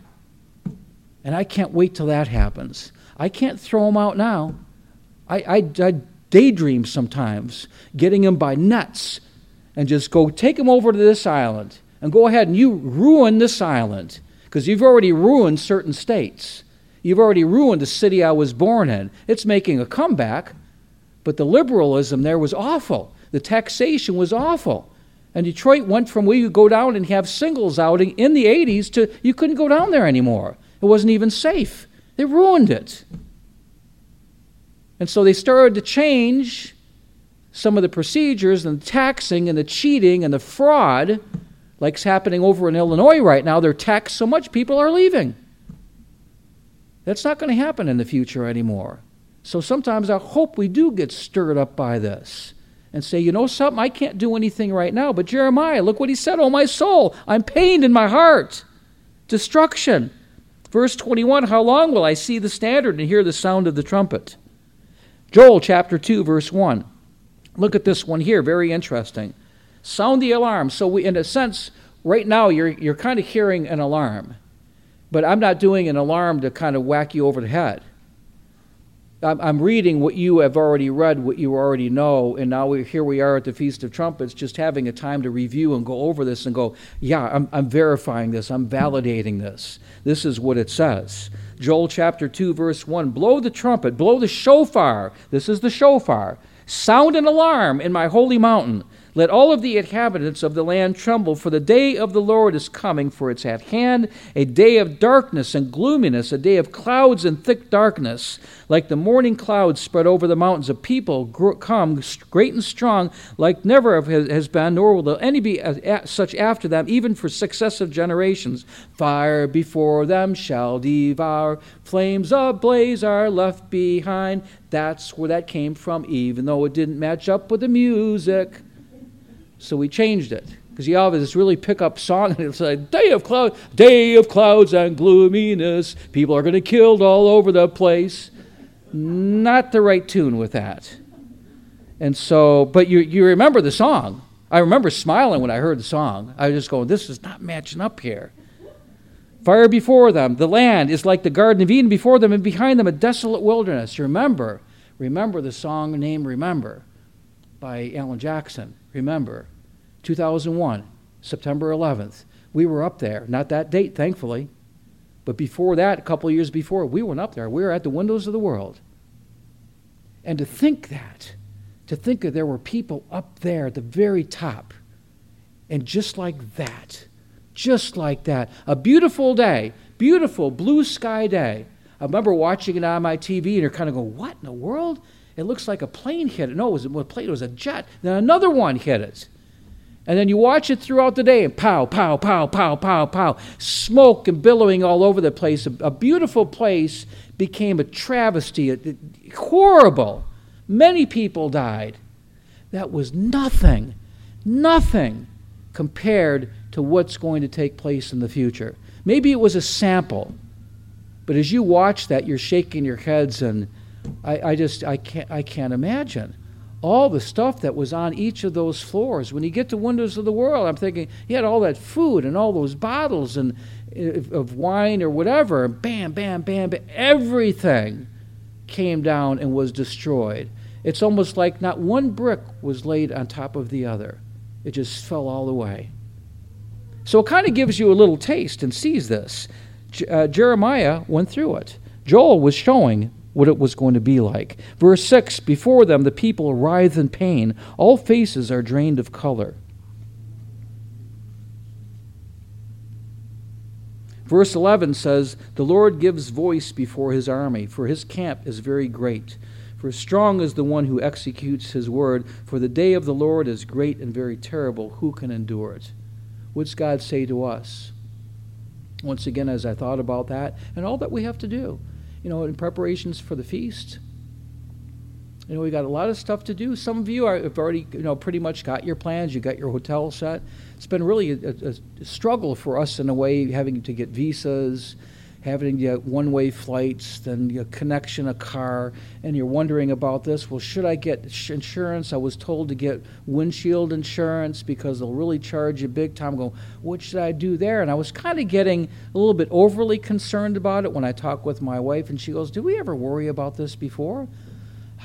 And I can't wait till that happens. I can't throw them out now. I, I, I daydream sometimes, getting them by nets, and just go take them over to this island, and go ahead and you ruin this island, because you've already ruined certain states. You've already ruined the city I was born in. It's making a comeback, but the liberalism there was awful. The taxation was awful. And Detroit went from where you go down and have singles outing in the eighties to you couldn't go down there anymore. It wasn't even safe. They ruined it. And so they started to change some of the procedures and the taxing and the cheating and the fraud, like's happening over in Illinois right now. They're taxed so much people are leaving. That's not going to happen in the future anymore. So sometimes I hope we do get stirred up by this and say, you know something, I can't do anything right now. But Jeremiah, look what he said, oh my soul, I'm pained in my heart. Destruction. Verse twenty-one, how long will I see the standard and hear the sound of the trumpet? Joel chapter two, verse one. Look at this one here, very interesting. Sound the alarm. So we, in a sense, right now you're you're kind of hearing an alarm. But I'm not doing an alarm to kind of whack you over the head. I'm, I'm reading what you have already read, what you already know, and now we, here we are at the Feast of Trumpets, just having a time to review and go over this and go, yeah, I'm, I'm verifying this, I'm validating this. This is what it says. Joel chapter two, verse one, blow the trumpet, blow the shofar. This is the shofar. Sound an alarm in my holy mountain. Let all of the inhabitants of the land tremble, for the day of the Lord is coming, for it's at hand, a day of darkness and gloominess, a day of clouds and thick darkness. Like the morning clouds spread over the mountains, a people come great and strong, like never has been, nor will there any be such after them, even for successive generations. Fire before them shall devour, flames ablaze are left behind. That's where that came from, even though it didn't match up with the music. So we changed it, because you have this really pick-up song, and it's like, day of cloud, day of clouds and gloominess. People are going to be killed all over the place. Not the right tune with that. And so, but you you remember the song. I remember smiling when I heard the song. I was just going, this is not matching up here. Fire before them. The land is like the Garden of Eden before them, and behind them a desolate wilderness. Remember, remember the song name Remember by Alan Jackson. Remember, two thousand one, September eleventh. We were up there. Not that date, thankfully. But before that, a couple of years before, we went up there. We were at the windows of the world. And to think that, to think that there were people up there at the very top, and just like that, just like that, a beautiful day, beautiful blue sky day. I remember watching it on my T V, and you're kind of going, what in the world? It looks like a plane hit it. No, it was a plane. It was a jet. Then another one hit it. And then you watch it throughout the day, and pow, pow, pow, pow, pow, pow. Smoke and billowing all over the place. A, a beautiful place became a travesty. A, a, horrible. Many people died. That was nothing, nothing compared to what's going to take place in the future. Maybe it was a sample. But as you watch that, you're shaking your heads, and I, I just, I can't, I can't imagine all the stuff that was on each of those floors. When you get to Windows of the World, I'm thinking, you had all that food and all those bottles and of wine or whatever, and bam, bam, bam, bam, everything came down and was destroyed. It's almost like not one brick was laid on top of the other. It just fell all the way. So it kind of gives you a little taste and sees this. Uh, Jeremiah went through it. Joel was showing what it was going to be like. Verse six, before them the people writhe in pain. All faces are drained of color. Verse eleven says, the Lord gives voice before his army, for his camp is very great. For strong is the one who executes his word, for the day of the Lord is great and very terrible. Who can endure it? What's God say to us? Once again, as I thought about that, and all that we have to do, you know, in preparations for the feast, you know, we got a lot of stuff to do. Some of you are, have already, you know, pretty much got your plans. You got your hotel set. It's been really a, a, a struggle for us in a way, having to get visas, having to get one-way flights, then your connection, a car, and you're wondering about this. Well, should I get insurance? I was told to get windshield insurance because they'll really charge you big time. I'm going, what should I do there? And I was kind of getting a little bit overly concerned about it when I talked with my wife, and she goes, did we ever worry about this before?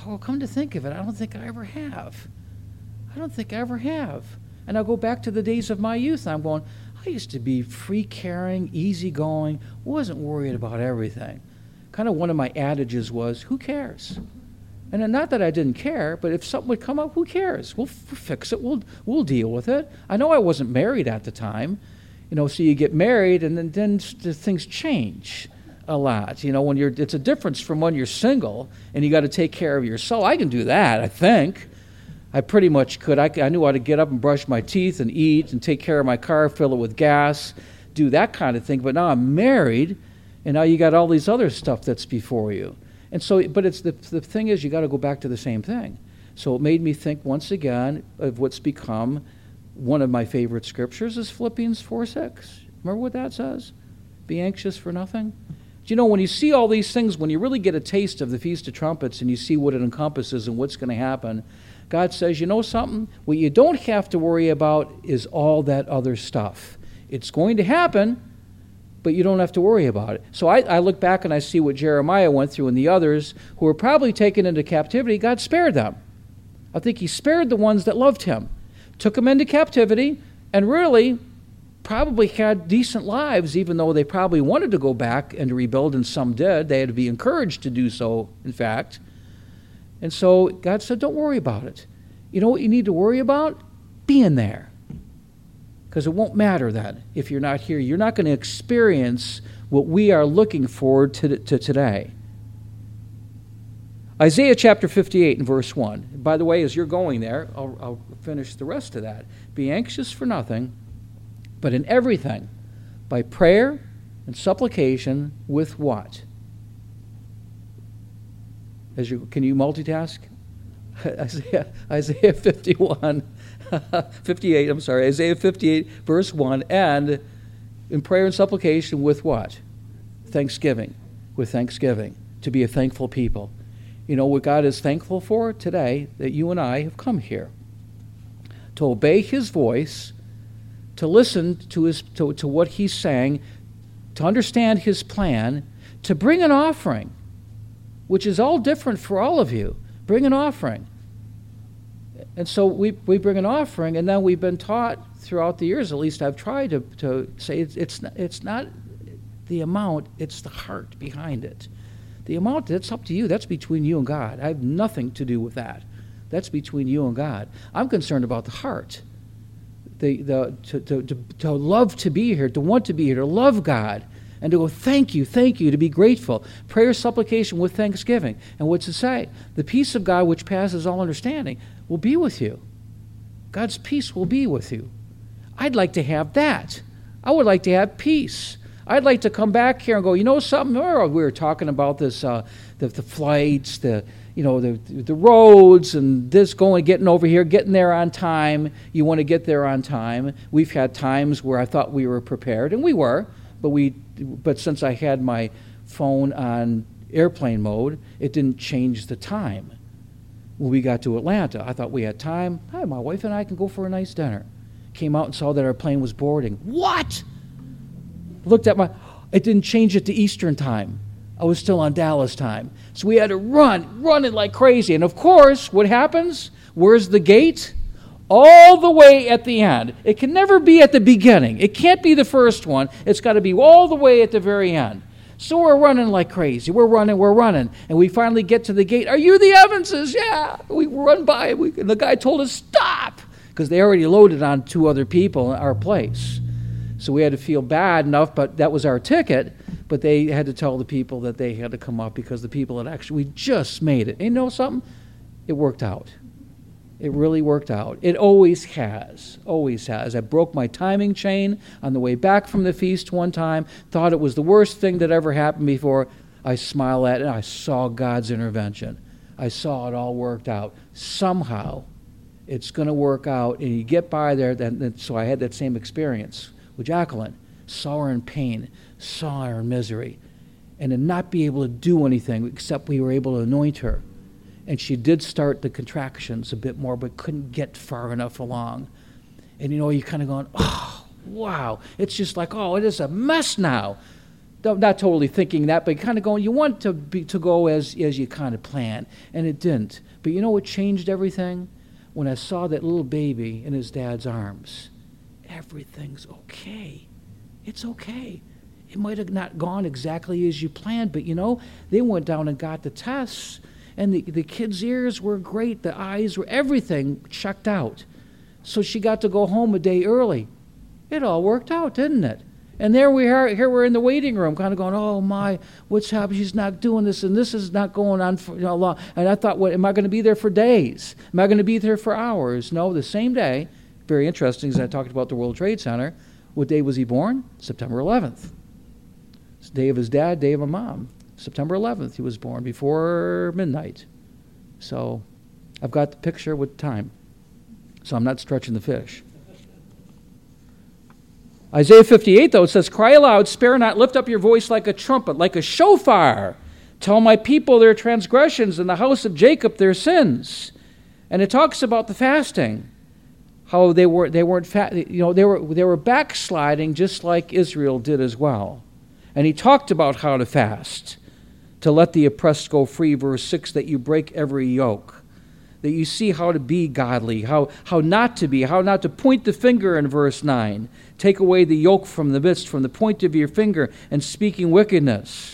Oh, come to think of it, I don't think I ever have. I don't think I ever have. And I'll go back to the days of my youth, and I'm going, I used to be free-caring, easygoing, wasn't worried about everything. Kind of one of my adages was, who cares? And not that I didn't care, but if something would come up, who cares? We'll f- fix it. We'll we'll deal with it. I know I wasn't married at the time, you know. So you get married, and then then things change a lot. You know, when you're, it's a difference from when you're single and you got to take care of yourself. I can do that, I think. I pretty much could. I, I knew how to get up and brush my teeth and eat and take care of my car, fill it with gas, do that kind of thing. But now I'm married, and now you got all these other stuff that's before you. And so, but it's the the thing is, you got to go back to the same thing. So it made me think once again of what's become one of my favorite scriptures is Philippians four six. Remember what that says? Be anxious for nothing. Do you know, when you see all these things, when you really get a taste of the Feast of Trumpets and you see what it encompasses and what's going to happen, God says, you know something? What you don't have to worry about is all that other stuff. It's going to happen, but you don't have to worry about it. So I, I look back and I see what Jeremiah went through and the others who were probably taken into captivity. God spared them. I think he spared the ones that loved him, took them into captivity, and really probably had decent lives, even though they probably wanted to go back and to rebuild, and some did. They had to be encouraged to do so, in fact. And so God said, don't worry about it. You know what you need to worry about? Being there. Because it won't matter then if you're not here. You're not going to experience what we are looking forward to, to today. Isaiah chapter fifty-eight and verse one. By the way, as you're going there, I'll, I'll finish the rest of that. Be anxious for nothing, but in everything, by prayer and supplication, with what? As you, can you multitask? Isaiah, Isaiah fifty-one, fifty-eight, I'm sorry, Isaiah fifty-eight, verse one, and in prayer and supplication with what? Thanksgiving, with thanksgiving, to be a thankful people. You know what God is thankful for today? That you and I have come here. To obey his voice, to listen to his to, to what he's saying, to understand his plan, to bring an offering, which is all different for all of you. Bring an offering. And so we we bring an offering, and then we've been taught throughout the years, at least I've tried to, to say it's, it's, not, it's not the amount, it's the heart behind it. The amount, that's up to you. That's between you and God. I have nothing to do with that. That's between you and God. I'm concerned about the heart. The, the, to, to, to, to love to be here, to want to be here, to love God, and to go, thank you, thank you, to be grateful. Prayer, supplication with thanksgiving. And what's it say? The peace of God, which passes all understanding, will be with you. God's peace will be with you. I'd like to have that. I would like to have peace. I'd like to come back here and go, you know something? Oh, we were talking about this, uh, the, the flights, the you know the the roads, and this going, getting over here, getting there on time. You want to get there on time. We've had times where I thought we were prepared, and we were, but we, but since I had my phone on airplane mode, it didn't change the time. When we got to Atlanta, I thought we had time. Hi, my wife and I can go for a nice dinner. Came out and saw that our plane was boarding. What? Looked at my, it didn't change it to Eastern time. I was still on Dallas time. So we had to run, running like crazy. And of course, what happens? Where's the gate? All the way at the end. It can never be at the beginning. It can't be the first one. It's got to be all the way at the very end. So we're running like crazy. We're running, we're running. And we finally get to the gate. Are you the Evanses? Yeah. We run by, we, and the guy told us, stop, because they already loaded on two other people in our place. So we had to feel bad enough, but that was our ticket. But they had to tell the people that they had to come up because the people had actually, we just made it. And you know something? It worked out. It really worked out. It always has, always has. I broke my timing chain on the way back from the feast one time, thought it was the worst thing that ever happened before. I smile at it, and I saw God's intervention. I saw it all worked out. Somehow, it's going to work out, and you get by there. Then, so I had that same experience with Jacqueline. Saw her in pain, saw her in misery, and to not be able to do anything except we were able to anoint her. And she did start the contractions a bit more, but couldn't get far enough along. And you know, you're kind of going, oh, wow. It's just like, oh, it is a mess now. not totally thinking that, but kind of going, you want to be, to go as, as you kind of plan, and it didn't. But you know what changed everything? When I saw that little baby in his dad's arms. Everything's okay. It's okay. It might have not gone exactly as you planned, but you know, they went down and got the tests, and the, the kid's ears were great, the eyes were, everything checked out. So she got to go home a day early. It all worked out, didn't it? And there we are, here we're in the waiting room, kind of going, oh my, what's happening? She's not doing this, and this is not going on for you know, long. And I thought, what, am I going to be there for days? Am I going to be there for hours? No, the same day, very interesting, as I talked about the World Trade Center, what day was he born? September eleventh. It's the day of his dad, day of my mom. September eleventh he was born, before midnight. So I've got the picture with time. So I'm not stretching the fish. Isaiah fifty-eight, though, it says, cry aloud, spare not, lift up your voice like a trumpet, like a shofar. Tell my people their transgressions, and the house of Jacob their sins. And it talks about the fasting, how they were they weren't fat, you know they were they were backsliding just like Israel did as well. And he talked about how to fast, to let the oppressed go free, verse six, that you break every yoke. That you see how to be godly, how, how not to be, how not to point the finger in verse nine. Take away the yoke from the midst, from the point of your finger, and speaking wickedness.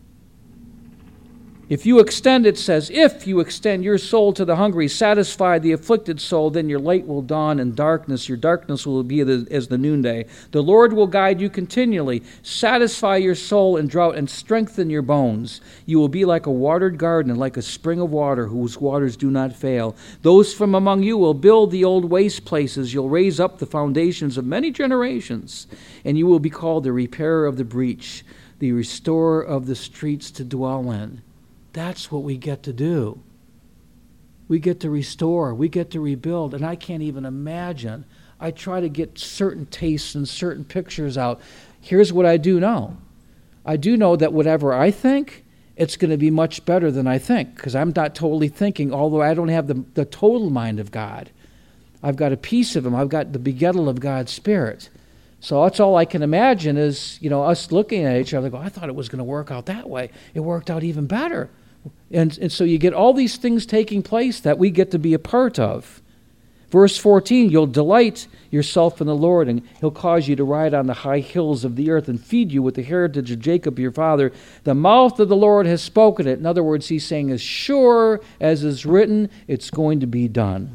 If you extend, it says, if you extend your soul to the hungry, satisfy the afflicted soul, then your light will dawn in darkness. Your darkness will be as the noonday. The Lord will guide you continually. Satisfy your soul in drought and strengthen your bones. You will be like a watered garden and like a spring of water whose waters do not fail. Those from among you will build the old waste places. You'll raise up the foundations of many generations, and you will be called the repairer of the breach, the restorer of the streets to dwell in. That's what we get to do. We get to restore. We get to rebuild. And I can't even imagine. I try to get certain tastes and certain pictures out. Here's what I do know. I do know that whatever I think, it's going to be much better than I think, because I'm not totally thinking, although I don't have the, the total mind of God. I've got a piece of him. I've got the begettal of God's Spirit. So that's all I can imagine is, you know, us looking at each other, go, I thought it was going to work out that way. It worked out even better. And, and so you get all these things taking place that we get to be a part of. Verse fourteen, you'll delight yourself in the Lord, and he'll cause you to ride on the high hills of the earth and feed you with the heritage of Jacob your father. The mouth of the Lord has spoken it. In other words, he's saying, as sure as is written, it's going to be done.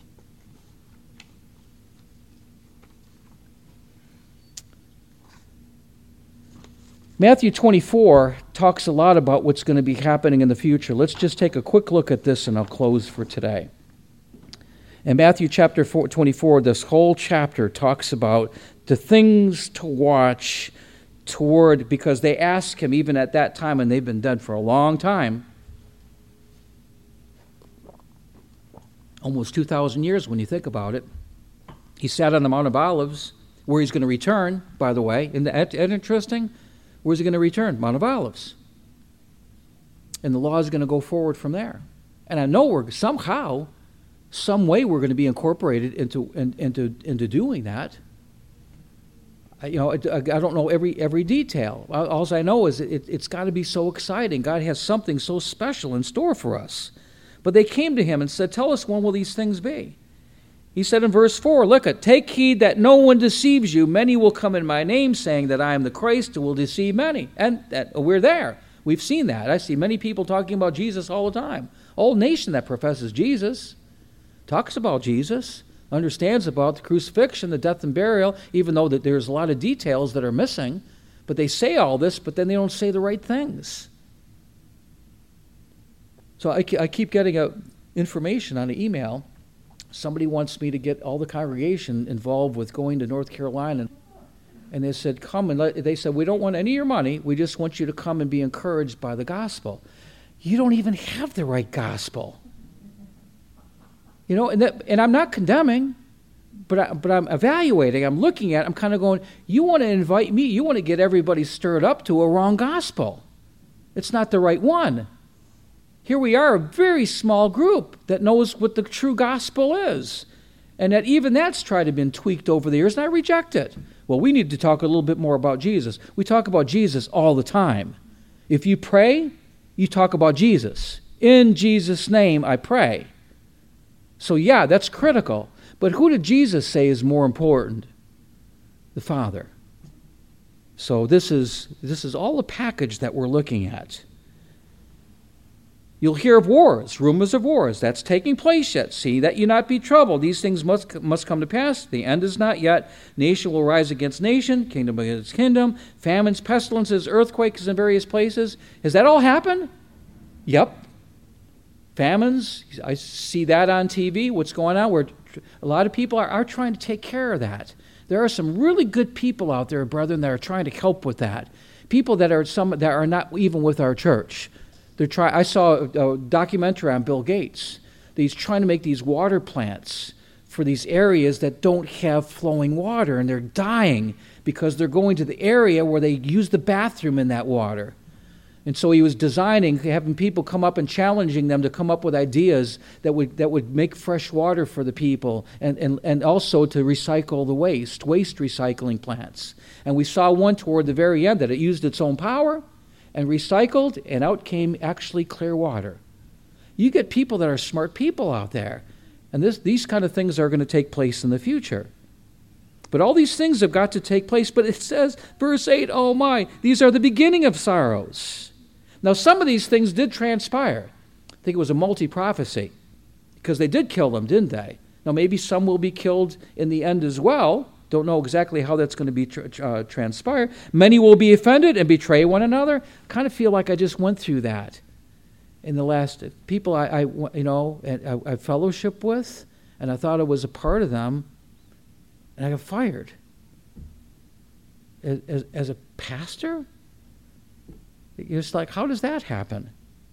Matthew twenty-four talks a lot about what's going to be happening in the future. Let's just take a quick look at this and I'll close for today. In Matthew chapter twenty-four, this whole chapter talks about the things to watch toward, because they ask him even at that time, and they've been dead for a long time, almost two thousand years when you think about it. He sat on the Mount of Olives, where he's going to return, by the way. Isn't that interesting? Where's he going to return? Mount of Olives. And the law is going to go forward from there. And I know we're somehow, some way we're going to be incorporated into in, into into doing that. I, you know, I, I don't know every every detail. All I know is it, it's got to be so exciting. God has something so special in store for us. But they came to him and said, tell us, when will these things be? He said in verse four, look, it, take heed that no one deceives you. Many will come in my name, saying that I am the Christ, and will deceive many. And that, we're there. We've seen that. I see many people talking about Jesus all the time. Whole nation that professes Jesus talks about Jesus, understands about the crucifixion, the death and burial, even though that there's a lot of details that are missing. But they say all this, but then they don't say the right things. So I, I keep getting a, information on an email. Somebody wants me to get all the congregation involved with going to North Carolina. And they said, come and let, they said, we don't want any of your money. We just want you to come and be encouraged by the gospel. You don't even have the right gospel. You know, and, that, and I'm not condemning, but, I, but I'm evaluating. I'm looking at it. I'm kind of going, you want to invite me, you want to get everybody stirred up to a wrong gospel. It's not the right one. Here we are, a very small group that knows what the true gospel is. And that even that's tried to been tweaked over the years, and I reject it. Well, we need to talk a little bit more about Jesus. We talk about Jesus all the time. If you pray, you talk about Jesus. In Jesus' name, I pray. So yeah, that's critical. But who did Jesus say is more important? The Father. So this is this is all a package that we're looking at. You'll hear of wars, rumors of wars. That's taking place yet. See that you not be troubled. These things must must come to pass. The end is not yet. Nation will rise against nation, kingdom against kingdom, famines, pestilences, earthquakes in various places. Has that all happened? Yep. Famines, I see that on T V. What's going on? Where a lot of people are, are trying to take care of that. There are some really good people out there, brethren, that are trying to help with that. People that are some that are not even with our church. They're try. I saw a, a documentary on Bill Gates. He's trying to make these water plants for these areas that don't have flowing water, and they're dying because they're going to the area where they use the bathroom in that water. And so he was designing, having people come up and challenging them to come up with ideas that would that would make fresh water for the people, and, and, and also to recycle the waste, waste recycling plants. And we saw one toward the very end that it used its own power and recycled, and out came actually clear water. You get people that are smart people out there, and this these kind of things are going to take place in the future. But all these things have got to take place. But it says, verse eight, oh my, these are the beginning of sorrows. Now, some of these things did transpire. I think it was a multi-prophecy, because they did kill them, didn't they? Now, maybe some will be killed in the end as well. Don't know exactly how that's going to be tra- uh, transpire. Many will be offended and betray one another. Kind of feel like I just went through that in the last people I, I you know, I, I fellowship with, and I thought I was a part of them, and I got fired as, as, as a pastor. It's like, how does that happen?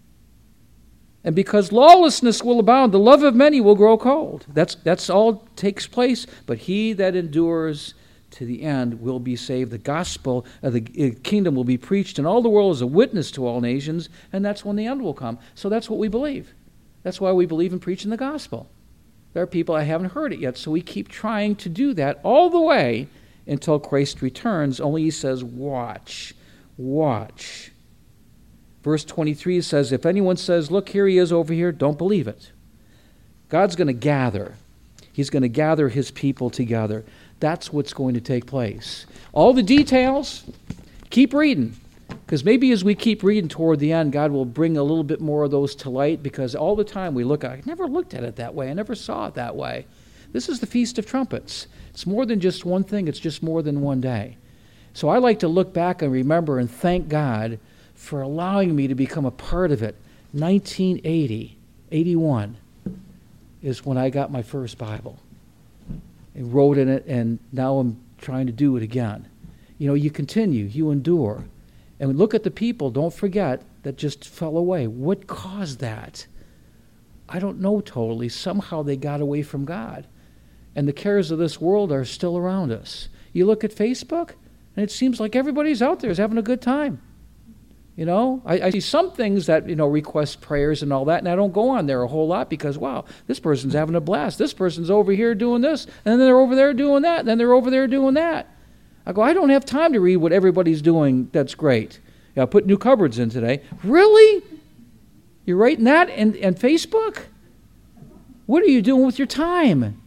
And because lawlessness will abound, the love of many will grow cold. That's that's all takes place. But he that endures to the end will be saved. The gospel of the kingdom will be preached in all the world as a witness to all nations, and that's when the end will come. So that's what we believe. That's why we believe in preaching the gospel. There are people I haven't heard it yet, so we keep trying to do that all the way until Christ returns. Only he says, watch, watch. Verse twenty-three says, if anyone says, look, here he is over here, don't believe it. God's going to gather. He's going to gather his people together. That's what's going to take place. All the details, keep reading. Because maybe as we keep reading toward the end, God will bring a little bit more of those to light, because all the time we look at it, I never looked at it that way. I never saw it that way. This is the Feast of Trumpets. It's more than just one thing. It's just more than one day. So I like to look back and remember and thank God for allowing me to become a part of it. nineteen eighty, eighty-one is when I got my first Bible. I wrote in it, and now I'm trying to do it again. You know, you continue, you endure. And look at the people, don't forget, that just fell away. What caused that? I don't know totally. Somehow they got away from God. And the cares of this world are still around us. You look at Facebook, and it seems like everybody's out there is having a good time. You know, I, I see some things that, you know, request prayers and all that, and I don't go on there a whole lot because, wow, this person's having a blast. This person's over here doing this, and then they're over there doing that, and then they're over there doing that. I go, I don't have time to read what everybody's doing. That's great. Yeah, I put new cupboards in today. Really? You're writing that in, in Facebook? What are you doing with your time?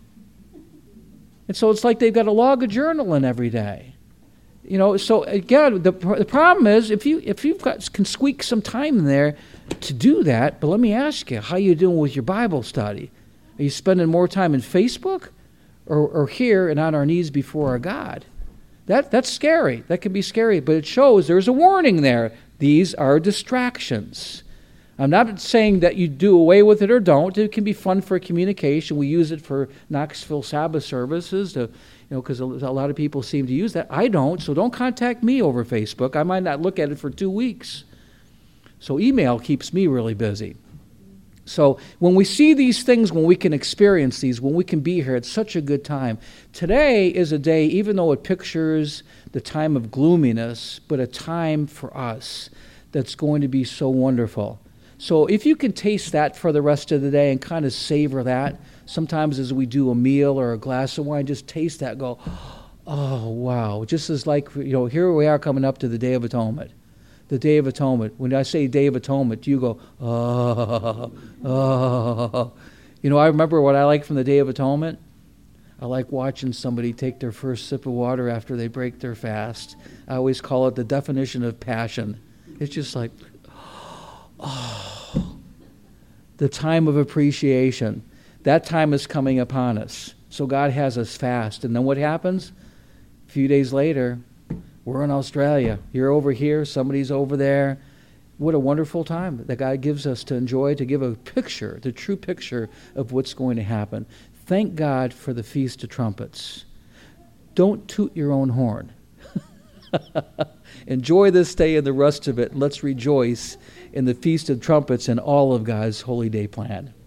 And so it's like they've got to log a journal in every day. You know, so again, the the problem is if you if you've got can squeak some time in there to do that. But let me ask you, how are you doing with your Bible study? Are you spending more time in Facebook, or or here and on our knees before our God? That that's scary. That can be scary, but it shows there's a warning there. These are distractions. I'm not saying that you do away with it or don't. It can be fun for communication. We use it for Knoxville Sabbath services to. You know, because a lot of people seem to use that. I don't, so don't contact me over Facebook. I might not look at it for two weeks. So email keeps me really busy. So when we see these things, when we can experience these, when we can be here, it's such a good time. Today is a day, even though it pictures the time of gloominess, but a time for us that's going to be so wonderful. So if you can taste that for the rest of the day and kind of savor that, Sometimes as we do a meal or a glass of wine, just taste that, go, oh, wow. Just as like, you know, here we are coming up to the Day of Atonement. The Day of Atonement. When I say Day of Atonement, you go, oh, oh. You know, I remember what I like from the Day of Atonement. I like watching somebody take their first sip of water after they break their fast. I always call it the definition of passion. It's just like, oh, the time of appreciation. That time is coming upon us. So God has us fast. And then what happens? A few days later, we're in Australia. You're over here, somebody's over there. What a wonderful time that God gives us to enjoy, to give a picture, the true picture of what's going to happen. Thank God for the Feast of Trumpets. Don't toot your own horn. Enjoy this day and the rest of it. Let's rejoice in the Feast of Trumpets and all of God's holy day plan.